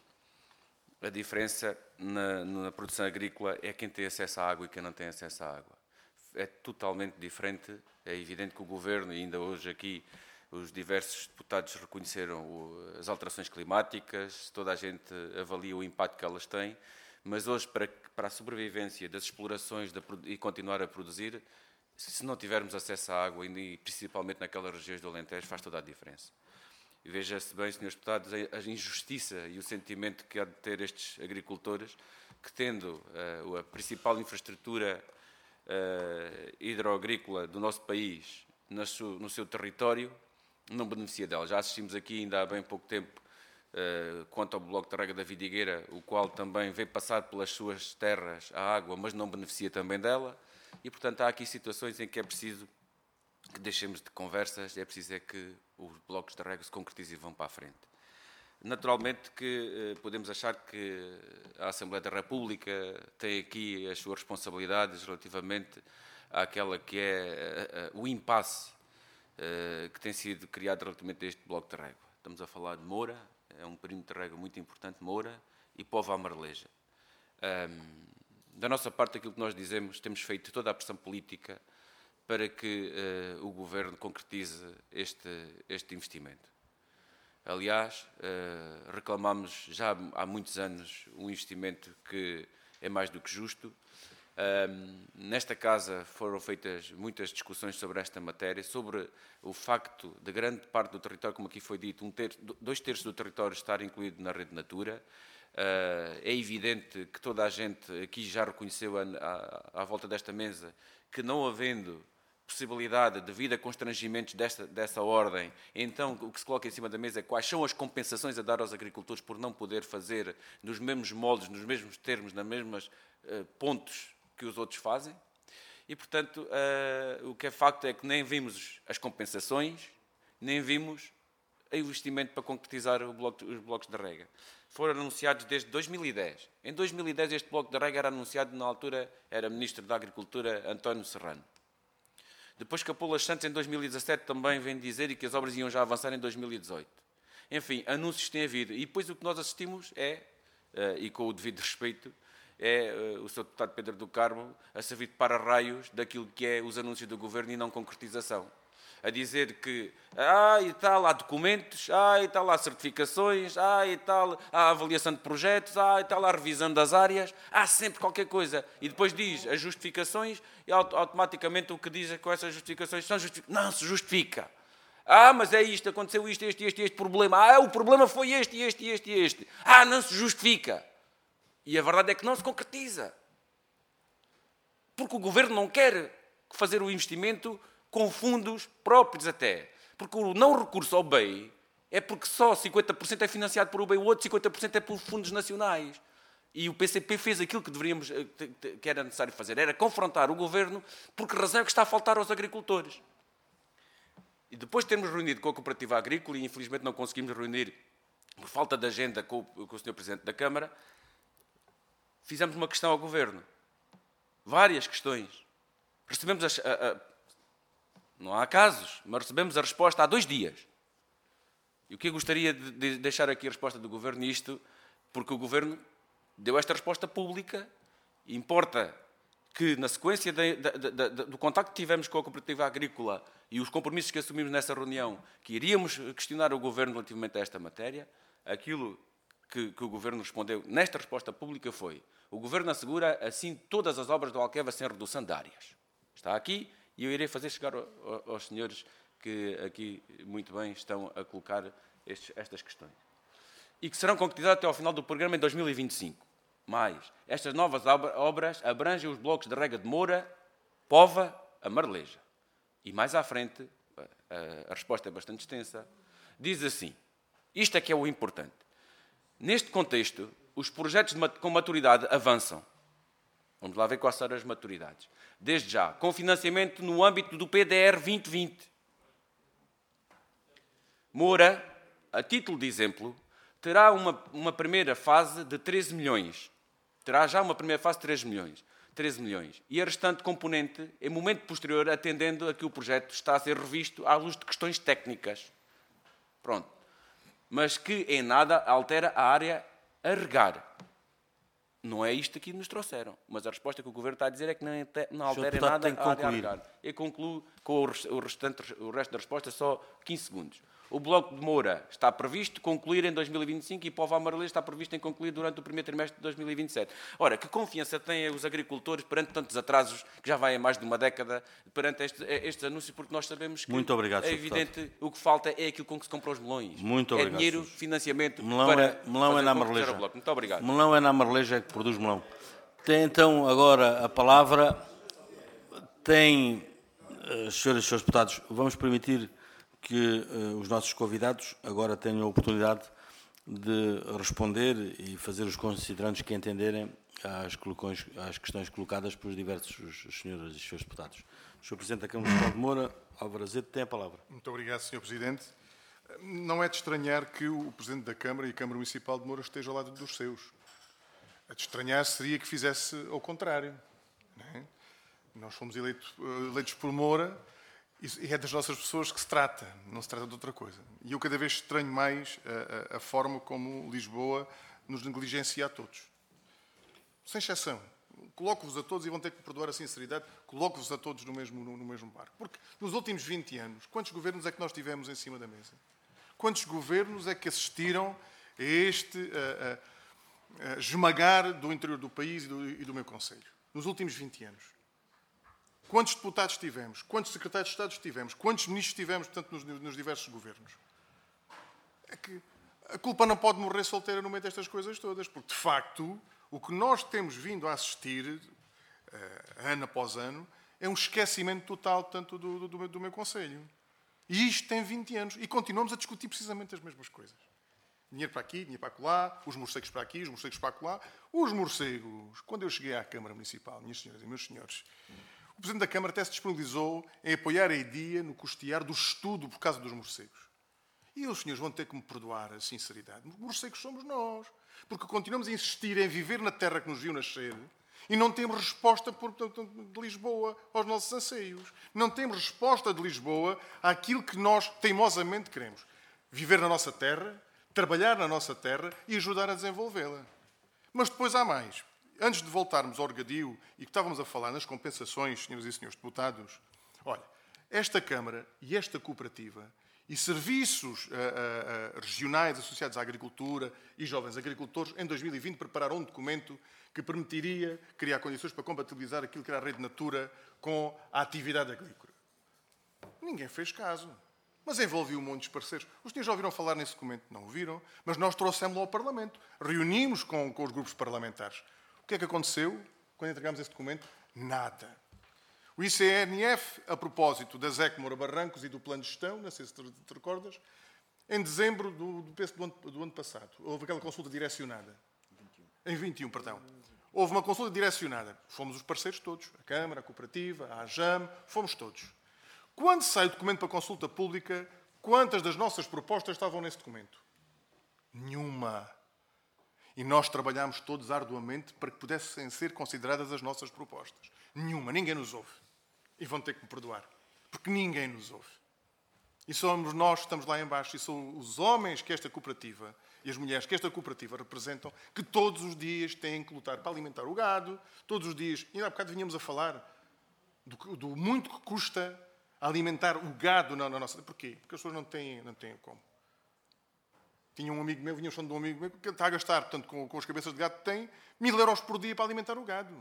a diferença na produção agrícola é quem tem acesso à água e quem não tem acesso à água. É totalmente diferente. É evidente que o Governo, e ainda hoje aqui os diversos deputados reconheceram as alterações climáticas, toda a gente avalia o impacto que elas têm, mas hoje, para a sobrevivência das explorações e continuar a produzir, se não tivermos acesso à água, e principalmente naquelas regiões do Alentejo, faz toda a diferença. E veja-se bem, Srs. Deputados, a injustiça e o sentimento que há de ter estes agricultores, que tendo a principal infraestrutura hidroagrícola do nosso país no seu território, não beneficia dela. Já assistimos aqui, ainda há bem pouco tempo, quanto ao bloco de rega da Vidigueira, o qual também veio passar pelas suas terras a água, mas não beneficia também dela. E, portanto, há aqui situações em que é preciso que deixemos de conversas, é preciso que os blocos de rega se concretizem e vão para a frente. Naturalmente que podemos achar que a Assembleia da República tem aqui as suas responsabilidades relativamente àquela que é o impasse que tem sido criado relativamente a este bloco de rega. Estamos a falar de Moura, é um perímetro de rega muito importante, Moura e Póvoa Amareleja. Da nossa parte, aquilo que nós dizemos, temos feito toda a pressão política para que o Governo concretize este investimento. Aliás, reclamamos já há muitos anos um investimento que é mais do que justo. Nesta Casa foram feitas muitas discussões sobre esta matéria, sobre o facto de grande parte do território, como aqui foi dito, 2/3 do território estar incluído na rede Natura. É evidente que toda a gente aqui já reconheceu à volta desta mesa que, não havendo possibilidade, devido a constrangimentos dessa ordem, então o que se coloca em cima da mesa é quais são as compensações a dar aos agricultores por não poder fazer nos mesmos moldes, nos mesmos termos, nos mesmos pontos que os outros fazem. E, portanto, o que é facto é que nem vimos as compensações, nem vimos o investimento para concretizar os blocos de rega. Foram anunciados desde 2010. Em 2010 este bloco de rega era anunciado, na altura era Ministro da Agricultura António Serrano. Depois Capolas Santos, em 2017, também vem dizer que as obras iam já avançar em 2018. Enfim, anúncios têm havido. E depois o que nós assistimos e com o devido respeito, o Sr. Deputado Pedro do Carmo a servir de para-raios daquilo que é os anúncios do Governo e não concretização. A dizer que, e tal, há documentos, e tal, há certificações, e tal, há avaliação de projetos, e tal, há revisão das áreas, há sempre qualquer coisa. E depois diz as justificações e automaticamente o que diz com essas justificações não se justifica. Mas é isto, aconteceu isto, este problema. O problema foi este. Não se justifica. E a verdade é que não se concretiza. Porque o Governo não quer fazer o investimento com fundos próprios até. Porque o não recurso ao BEI é porque só 50% é financiado por o BEI, o outro 50% é por fundos nacionais. E o PCP fez aquilo que era necessário fazer, era confrontar o Governo, por que razão é que está a faltar aos agricultores. E depois de termos reunido com a Cooperativa Agrícola, e infelizmente não conseguimos reunir por falta de agenda com o Sr. Presidente da Câmara, fizemos uma questão ao Governo. Várias questões. Recebemos não há casos, mas recebemos a resposta há 2 dias. E o que eu gostaria de deixar aqui a resposta do Governo nisto, porque o Governo deu esta resposta pública, importa que, na sequência do contacto que tivemos com a Cooperativa Agrícola e os compromissos que assumimos nessa reunião, que iríamos questionar o Governo relativamente a esta matéria, aquilo que o Governo respondeu nesta resposta pública foi: o Governo assegura, assim, todas as obras do Alqueva sem redução de áreas. Está aqui e eu irei fazer chegar aos senhores que aqui muito bem estão a colocar estas questões. E que serão concretizadas até ao final do programa em 2025. Mais, estas novas obras abrangem os blocos de rega de Moura, Pova, a Marleja. E mais à frente, a resposta é bastante extensa, diz assim: isto é que é o importante. Neste contexto, os projetos com maturidade avançam. Vamos lá ver quais serão as maturidades. Desde já, com financiamento no âmbito do PDR 2020. Moura, a título de exemplo, terá uma primeira fase de 13 milhões. Terá já uma primeira fase de 13 milhões. E a restante componente, em momento posterior, atendendo a que o projeto está a ser revisto à luz de questões técnicas. Pronto. Mas que em nada altera a área a regar. Não é isto que nos trouxeram. Mas a resposta que o Governo está a dizer é que não altera em nada a área a regar. Eu concluo com o resto da resposta, só 15 segundos. O Bloco de Moura está previsto concluir em 2025 e Póvoa Marleja está previsto em concluir durante o primeiro trimestre de 2027. Ora, que confiança têm os agricultores perante tantos atrasos, que já vai há mais de uma década, perante estes anúncios, porque nós sabemos que muito obrigado, é evidente, o que falta é aquilo com que se compram os melões. Muito obrigado. É dinheiro, financiamento melão é na Marleja. Muito obrigado. Melão é na Marleja que produz melão. Tem então agora a palavra. Tem, senhoras e senhores deputados, vamos permitir que os nossos convidados agora tenham a oportunidade de responder e fazer os considerandos que entenderem às questões colocadas pelos diversos senhores e senhores deputados. O Sr. Presidente da Câmara Municipal de Moura, Álvaro Azevedo, tem a palavra. Muito obrigado, Sr. Presidente. Não é de estranhar que o Presidente da Câmara e a Câmara Municipal de Moura estejam ao lado dos seus. A de estranhar seria que fizesse ao contrário. Não é? Nós fomos eleitos por Moura e é das nossas pessoas que se trata, não se trata de outra coisa. E eu cada vez estranho mais a forma como Lisboa nos negligencia a todos. Sem exceção. Coloco-vos a todos, e vão ter que perdoar a sinceridade, coloco-vos a todos no mesmo barco. Porque nos últimos 20 anos, quantos governos é que nós tivemos em cima da mesa? Quantos governos é que assistiram a este esmagar do interior do país e do meu concelho? Nos últimos 20 anos. Quantos deputados tivemos? Quantos secretários de Estado tivemos? Quantos ministros tivemos, portanto, nos diversos governos? É que a culpa não pode morrer solteira no meio destas coisas todas, porque, de facto, o que nós temos vindo a assistir, ano após ano, é um esquecimento total, tanto do meu concelho. E isto tem 20 anos. E continuamos a discutir precisamente as mesmas coisas. Dinheiro para aqui, dinheiro para acolá, os morcegos para aqui, os morcegos para acolá. Os morcegos, quando eu cheguei à Câmara Municipal, minhas senhoras e meus senhores, o Presidente da Câmara até se disponibilizou em apoiar a IDIA no custear do estudo por causa dos morcegos. E os senhores vão ter que me perdoar a sinceridade. Morcegos somos nós. Porque continuamos a insistir em viver na terra que nos viu nascer e não temos resposta de Lisboa aos nossos anseios. Não temos resposta de Lisboa àquilo que nós teimosamente queremos. Viver na nossa terra, trabalhar na nossa terra e ajudar a desenvolvê-la. Mas depois há mais. Antes de voltarmos ao regadio e que estávamos a falar nas compensações, senhoras e senhores deputados, olha, esta Câmara e esta cooperativa e serviços regionais associados à agricultura e jovens agricultores, em 2020 prepararam um documento que permitiria criar condições para compatibilizar aquilo que era a rede Natura com a atividade agrícola. Ninguém fez caso. Mas envolveu um monte de parceiros. Os senhores já ouviram falar nesse documento? Não ouviram? Mas nós trouxemos-lo ao Parlamento. Reunimos com os grupos parlamentares. O que é que aconteceu quando entregámos esse documento? Nada. O ICNF, a propósito da ZEC Moura Barrancos e do plano de gestão, não sei se te recordas, em dezembro do ano passado, houve aquela consulta direcionada. Em 21, perdão. Houve uma consulta direcionada. Fomos os parceiros todos. A Câmara, a Cooperativa, a AJAM, fomos todos. Quando sai o documento para consulta pública, quantas das nossas propostas estavam nesse documento? Nenhuma. E nós trabalhámos todos arduamente para que pudessem ser consideradas as nossas propostas. Nenhuma. Ninguém nos ouve. E vão ter que me perdoar. Porque ninguém nos ouve. E somos nós que estamos lá em baixo. E são os homens que esta cooperativa e as mulheres que esta cooperativa representam que todos os dias têm que lutar para alimentar o gado. Todos os dias. E há bocado vinhamos a falar do muito que custa alimentar o gado na nossa... Porquê? Porque as pessoas não têm como. Tinha um amigo meu, vinha de um amigo meu, que está a gastar, portanto, com as cabeças de gado que tem, 1000 euros por dia para alimentar o gado.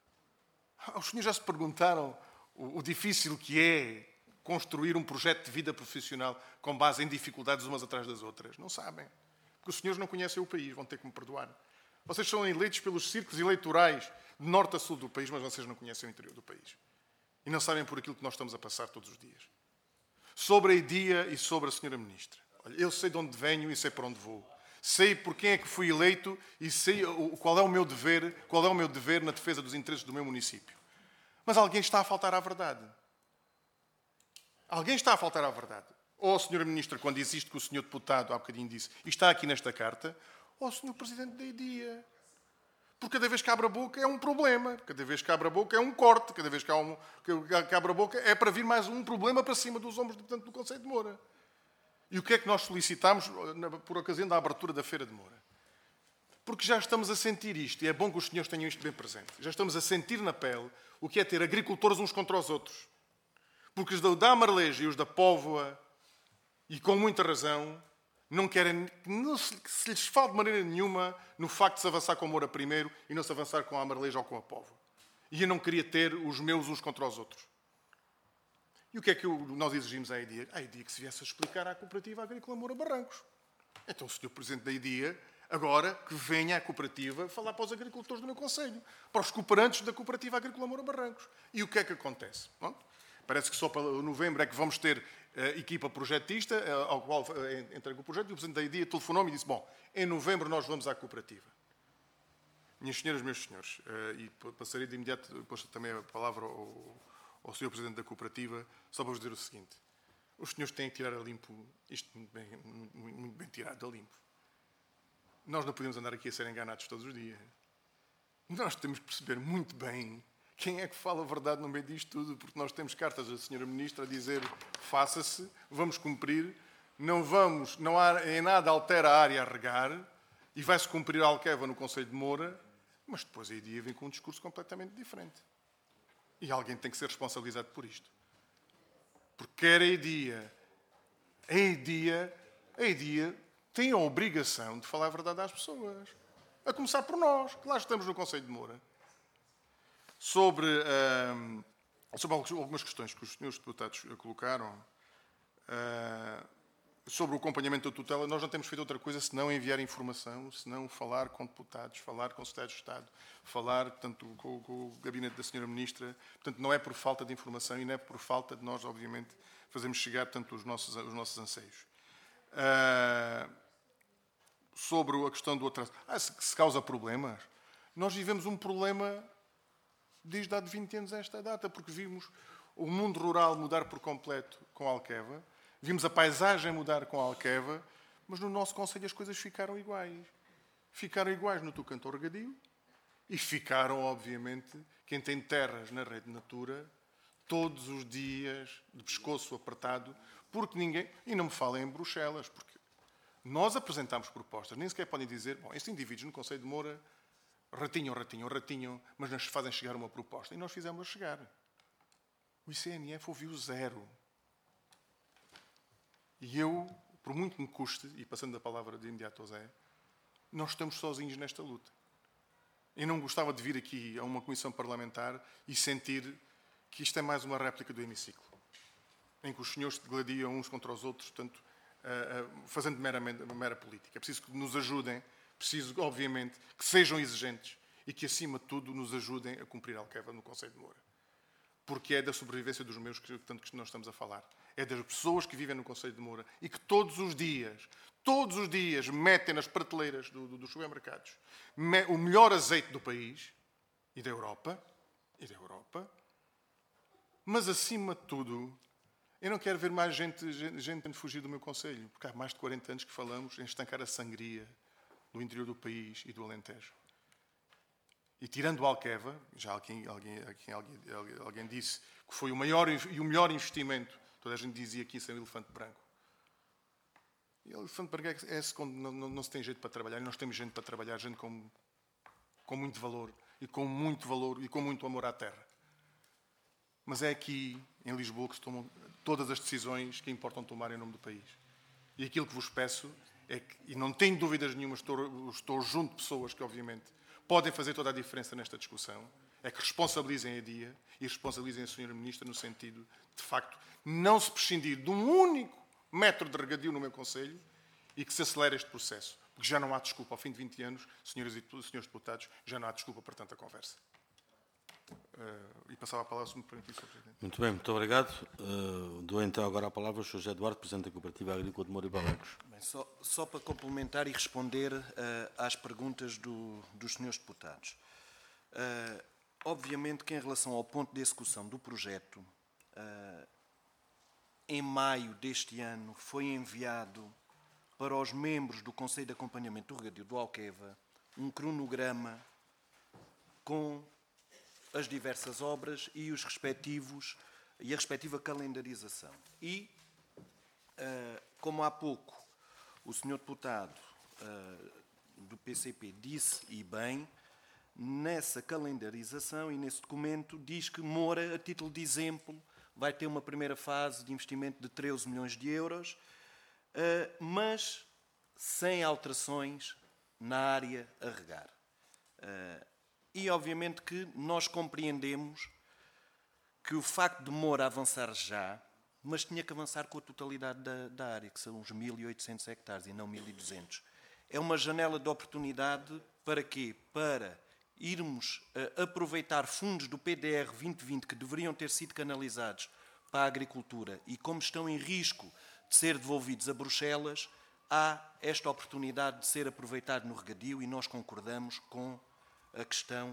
Os senhores já se perguntaram o difícil que é construir um projeto de vida profissional com base em dificuldades umas atrás das outras? Não sabem. Porque os senhores não conhecem o país, vão ter que me perdoar. Vocês são eleitos pelos círculos eleitorais de norte a sul do país, mas vocês não conhecem o interior do país. E não sabem por aquilo que nós estamos a passar todos os dias. Sobre a IDIA e sobre a senhora Ministra. Olha, eu sei de onde venho e sei para onde vou. Sei por quem é que fui eleito e sei qual é o meu dever na defesa dos interesses do meu município. Mas alguém está a faltar à verdade. Alguém está a faltar à verdade. Ou a senhora Ministra, quando diz isto que o senhor deputado há bocadinho disse, e está aqui nesta carta, ou o senhor Presidente da IDIA. Porque cada vez que abre a boca é um problema. Cada vez que abre a boca é um corte. Cada vez que abre a boca é para vir mais um problema para cima dos ombros do Conselho de Moura. E o que é que nós solicitámos por ocasião da abertura da Feira de Moura? Porque já estamos a sentir isto, e é bom que os senhores tenham isto bem presente. Já estamos a sentir na pele o que é ter agricultores uns contra os outros. Porque os da Amareleja e os da Póvoa, e com muita razão, não querem que se lhes fale de maneira nenhuma no facto de se avançar com a Moura primeiro e não se avançar com a Amareleja ou com a Póvoa. E eu não queria ter os meus uns contra os outros. E o que é que nós exigimos à IDIA? À IDIA que se viesse a explicar à Cooperativa Agrícola Moura Barrancos. Então o Sr. Presidente da IDIA, agora que venha à Cooperativa falar para os agricultores do meu Conselho, para os cooperantes da Cooperativa Agrícola Moura Barrancos. E o que é que acontece? Bom, parece que só para novembro é que vamos ter equipa projetista, ao qual entrega o projeto, e o Presidente da IDIA telefonou-me e disse, bom, em novembro nós vamos à Cooperativa. Minhas senhoras, meus senhores, e passarei de imediato depois também a palavra ao Sr. Presidente da Cooperativa, só para vos dizer o seguinte. Os senhores têm que tirar a limpo, isto muito bem tirado a limpo. Nós não podemos andar aqui a ser enganados todos os dias. Nós temos que perceber muito bem quem é que fala a verdade no meio disto tudo, porque nós temos cartas da Sra. Ministra a dizer faça-se, vamos cumprir, não há em nada altera a área a regar, e vai-se cumprir a Alqueva no Conselho de Moura, mas depois a IDIA vem com um discurso completamente diferente. E alguém tem que ser responsabilizado por isto. Porque quer a IDIA tem a obrigação de falar a verdade às pessoas. A começar por nós, que lá estamos no Conselho de Moura. Sobre algumas questões que os senhores deputados colocaram, sobre o acompanhamento da tutela, nós não temos feito outra coisa senão enviar informação, senão falar com deputados, falar com secretários de Estado, falar, portanto, com o gabinete da Sra. Ministra. Portanto, não é por falta de informação e não é por falta de nós, obviamente, fazermos chegar, portanto, os nossos anseios. Sobre a questão do atraso. Se causa problemas. Nós vivemos um problema desde há 20 anos a esta data, porque vimos o mundo rural mudar por completo com a Alqueva, vimos a paisagem mudar com a Alqueva, mas no nosso Conselho as coisas ficaram iguais. Ficaram iguais no tocante ao regadio e ficaram, obviamente, quem tem terras na rede Natura, todos os dias, de pescoço apertado, porque ninguém... E não me falem em Bruxelas, porque nós apresentámos propostas, nem sequer podem dizer, bom, estes indivíduos no Conselho de Moura ratinham, mas nos fazem chegar uma proposta. E nós fizemos chegar. O ICNF ouviu zero. E eu, por muito que me custe, e passando a palavra de imediato ao Zé, nós estamos sozinhos nesta luta. Eu não gostava de vir aqui a uma comissão parlamentar e sentir que isto é mais uma réplica do hemiciclo, em que os senhores se degladiam uns contra os outros, portanto, fazendo mera política. É preciso que nos ajudem, preciso, obviamente, que sejam exigentes e que, acima de tudo, nos ajudem a cumprir a Alqueva no Conselho de Moura. Porque é da sobrevivência dos meus que nós estamos a falar. É das pessoas que vivem no Conselho de Moura e que todos os dias metem nas prateleiras dos supermercados o melhor azeite do país e da Europa, mas, acima de tudo, Eu não quero ver mais gente fugir do meu concelho, porque há mais de 40 anos que falamos em estancar a sangria do interior do país e do Alentejo. E tirando o Alqueva, já alguém disse que foi o maior e o melhor investimento, toda a gente dizia que isso é o elefante branco. E o elefante branco é quando não se tem jeito para trabalhar, e nós temos gente para trabalhar, gente com muito valor, e com muito amor à terra. Mas é aqui, em Lisboa, que se tomam todas as decisões que importam tomar em nome do país. E aquilo que vos peço é que, e não tenho dúvidas nenhuma, estou junto de pessoas que, obviamente, podem fazer toda a diferença nesta discussão, é que responsabilizem a DIA e responsabilizem a Sra. Ministra no sentido, de facto, não se prescindir de um único metro de regadio no meu concelho e que se acelere este processo. Porque já não há desculpa, ao fim de 20 anos, senhoras e senhores deputados, já não há desculpa para tanta conversa. E passava a palavra, se me permitir, Sr. Presidente. Muito bem, muito obrigado. Dou então agora a palavra ao Sr. José Duarte, Presidente da Cooperativa Agrícola de Moura e Barrancos. Bem, só para complementar e responder às perguntas dos senhores deputados. Obviamente que em relação ao ponto de execução do projeto, em maio deste ano foi enviado para os membros do Conselho de Acompanhamento do Regadio do Alqueva um cronograma com as diversas obras e a respectiva calendarização. E, como há pouco o senhor deputado do PCP disse, e bem, nessa calendarização e nesse documento diz que Moura, a título de exemplo, vai ter uma primeira fase de investimento de 13 milhões de euros, mas sem alterações na área a regar. E, obviamente, que nós compreendemos que o facto de Moura avançar já, mas tinha que avançar com a totalidade da área, que são uns 1.800 hectares e não 1.200. É uma janela de oportunidade para quê? Para irmos aproveitar fundos do PDR 2020 que deveriam ter sido canalizados para a agricultura e como estão em risco de ser devolvidos a Bruxelas, há esta oportunidade de ser aproveitado no regadio e nós concordamos com a questão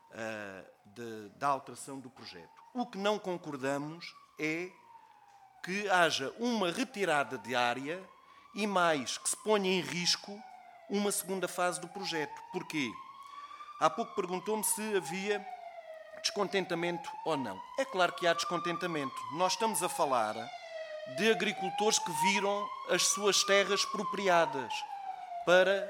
da alteração do projeto. O que não concordamos é que haja uma retirada de área e mais, que se ponha em risco uma segunda fase do projeto. Porquê? Há pouco perguntou-me se havia descontentamento ou não. É claro que há descontentamento. Nós estamos a falar de agricultores que viram as suas terras expropriadas para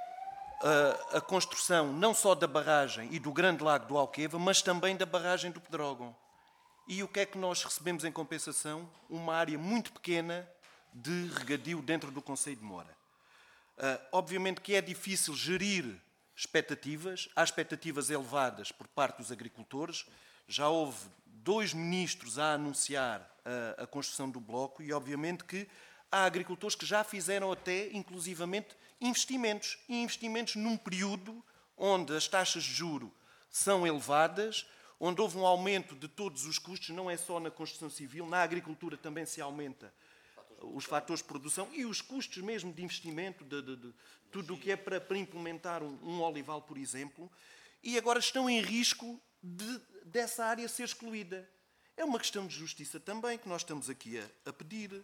a construção não só da barragem e do grande lago do Alqueva, mas também da barragem do Pedrógão. E o que é que nós recebemos em compensação? Uma área muito pequena de regadio dentro do concelho de Moura. Obviamente que é difícil gerir expectativas. Há expectativas elevadas por parte dos agricultores. Já houve 2 ministros a anunciar a construção do bloco e, obviamente, que há agricultores que já fizeram até, inclusivamente, investimentos. E investimentos num período onde as taxas de juro são elevadas, onde houve um aumento de todos os custos, não é só na construção civil, na agricultura também se aumenta os fatores de produção e os custos mesmo de investimento, de tudo o que é para implementar um olival, por exemplo, e agora estão em risco dessa área ser excluída. É uma questão de justiça também que nós estamos aqui a pedir.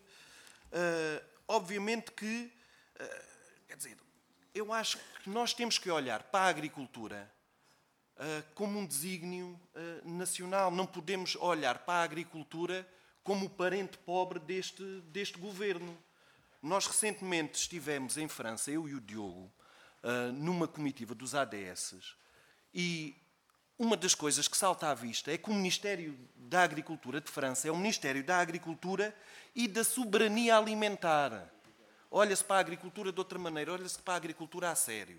Obviamente que, quer dizer, eu acho que nós temos que olhar para a agricultura como um desígnio nacional. Não podemos olhar para a agricultura como o parente pobre deste governo. Nós recentemente estivemos em França, eu e o Diogo, numa comitiva dos ADS, e uma das coisas que salta à vista é que o Ministério da Agricultura de França é o Ministério da Agricultura e da Soberania Alimentar. Olha-se para a agricultura de outra maneira, olha-se para a agricultura a sério.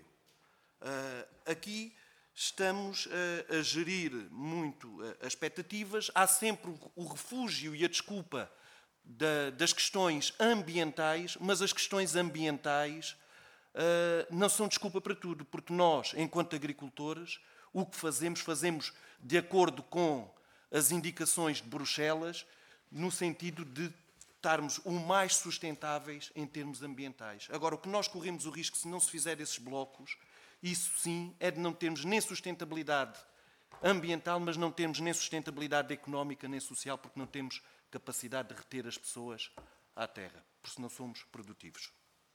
Aqui estamos a gerir muito as expectativas, há sempre o refúgio e a desculpa das questões ambientais, mas as questões ambientais não são desculpa para tudo, porque nós, enquanto agricultores, o que fazemos de acordo com as indicações de Bruxelas, no sentido de estarmos o mais sustentáveis em termos ambientais. Agora, o que nós corremos o risco, se não se fizer esses blocos, isso sim é de não termos nem sustentabilidade ambiental, mas não termos nem sustentabilidade económica nem social, porque não temos capacidade de reter as pessoas à terra, porque senão somos produtivos.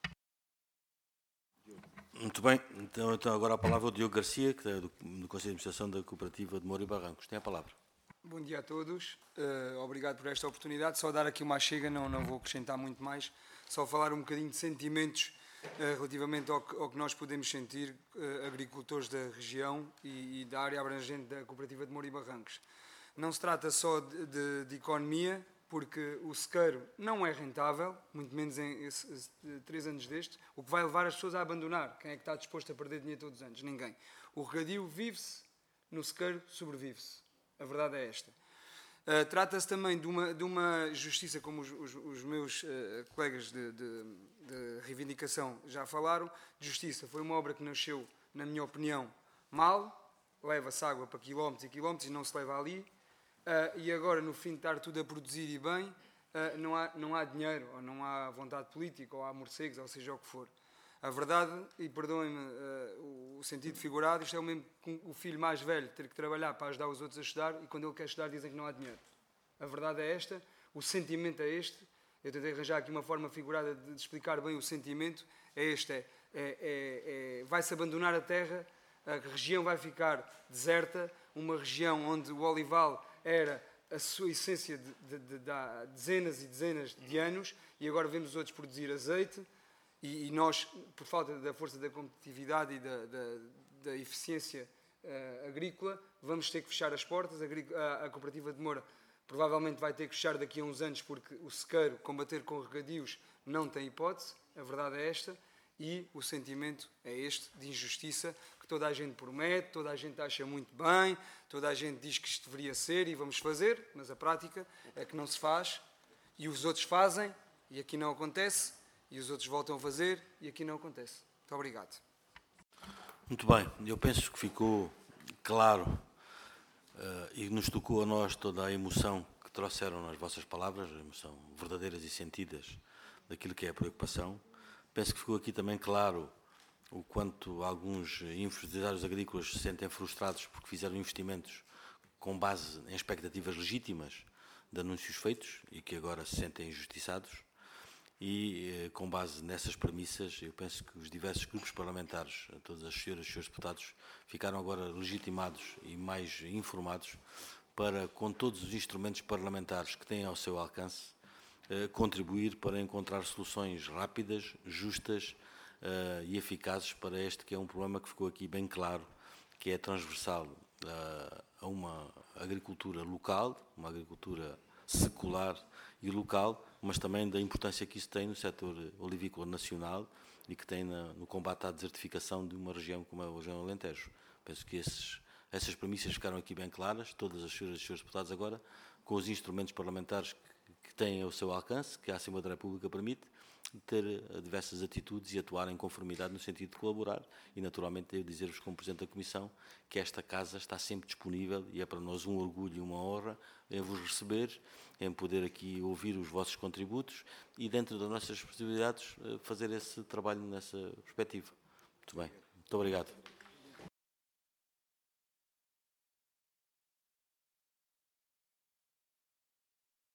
Muito bem. Então agora a palavra ao Diogo Garcia, que é do Conselho de Administração da Cooperativa de Moura e Barrancos. Tem a palavra. Bom dia a todos. Obrigado por esta oportunidade. Só dar aqui uma chega, não vou acrescentar muito mais. Só falar um bocadinho de sentimentos relativamente ao que nós podemos sentir, agricultores da região e da área abrangente da Cooperativa de Moura e Barrancos. Não se trata só de economia, porque o sequeiro não é rentável, muito menos em 3 anos destes, o que vai levar as pessoas a abandonar. Quem é que está disposto a perder dinheiro todos os anos? Ninguém. O regadio vive-se, no sequeiro sobrevive-se. A verdade é esta. Trata-se também de uma justiça, como os meus colegas de reivindicação já falaram. Justiça foi uma obra que nasceu, na minha opinião, mal. Leva-se água para quilómetros e quilómetros e não se leva ali. E agora, no fim de estar tudo a produzir e bem, não há dinheiro, ou não há vontade política, ou há morcegos, ou seja o que for. A verdade, e perdoem-me o sentido figurado, isto é o mesmo que o filho mais velho ter que trabalhar para ajudar os outros a estudar, e quando ele quer estudar dizem que não há dinheiro. A verdade é esta, o sentimento é este. Eu tentei arranjar aqui uma forma figurada de explicar bem o sentimento. É este, vai-se abandonar a terra, a região vai ficar deserta, uma região onde o olival era a sua essência de há dezenas e dezenas de anos, e agora vemos os outros produzir azeite, e nós, por falta da força da competitividade e da eficiência agrícola, vamos ter que fechar as portas. A Cooperativa de Moura provavelmente vai ter que fechar daqui a uns anos, porque o sequeiro, combater com regadios, não tem hipótese. A verdade é esta. E o sentimento é este, de injustiça, que toda a gente promete, toda a gente acha muito bem, toda a gente diz que isto deveria ser e vamos fazer, mas a prática é que não se faz, e os outros fazem, e aqui não acontece, e os outros voltam a fazer, e aqui não acontece. Muito obrigado. Muito bem. Eu penso que ficou claro e nos tocou a nós toda a emoção que trouxeram nas vossas palavras, emoção verdadeiras e sentidas daquilo que é a preocupação. Penso que ficou aqui também claro o quanto alguns empresários agrícolas se sentem frustrados porque fizeram investimentos com base em expectativas legítimas de anúncios feitos e que agora se sentem injustiçados. E, com base nessas premissas, eu penso que os diversos grupos parlamentares, todas as senhoras e os senhores deputados, ficaram agora legitimados e mais informados para, com todos os instrumentos parlamentares que têm ao seu alcance, contribuir para encontrar soluções rápidas, justas e eficazes para este que é um problema que ficou aqui bem claro, que é transversal a uma agricultura local, uma agricultura secular e local, mas também da importância que isso tem no setor olivícola nacional e que tem no combate à desertificação de uma região como a região do Alentejo. Penso que essas premissas ficaram aqui bem claras, todas as senhoras e os senhores deputados agora, com os instrumentos parlamentares que têm ao seu alcance, que a Assembleia da República permite, ter diversas atitudes e atuar em conformidade no sentido de colaborar. E, naturalmente, devo dizer-vos, como Presidente da Comissão, que esta Casa está sempre disponível e é para nós um orgulho e uma honra em vos receber, em poder aqui ouvir os vossos contributos e, dentro das nossas possibilidades, fazer esse trabalho nessa perspectiva. Muito bem. Muito obrigado.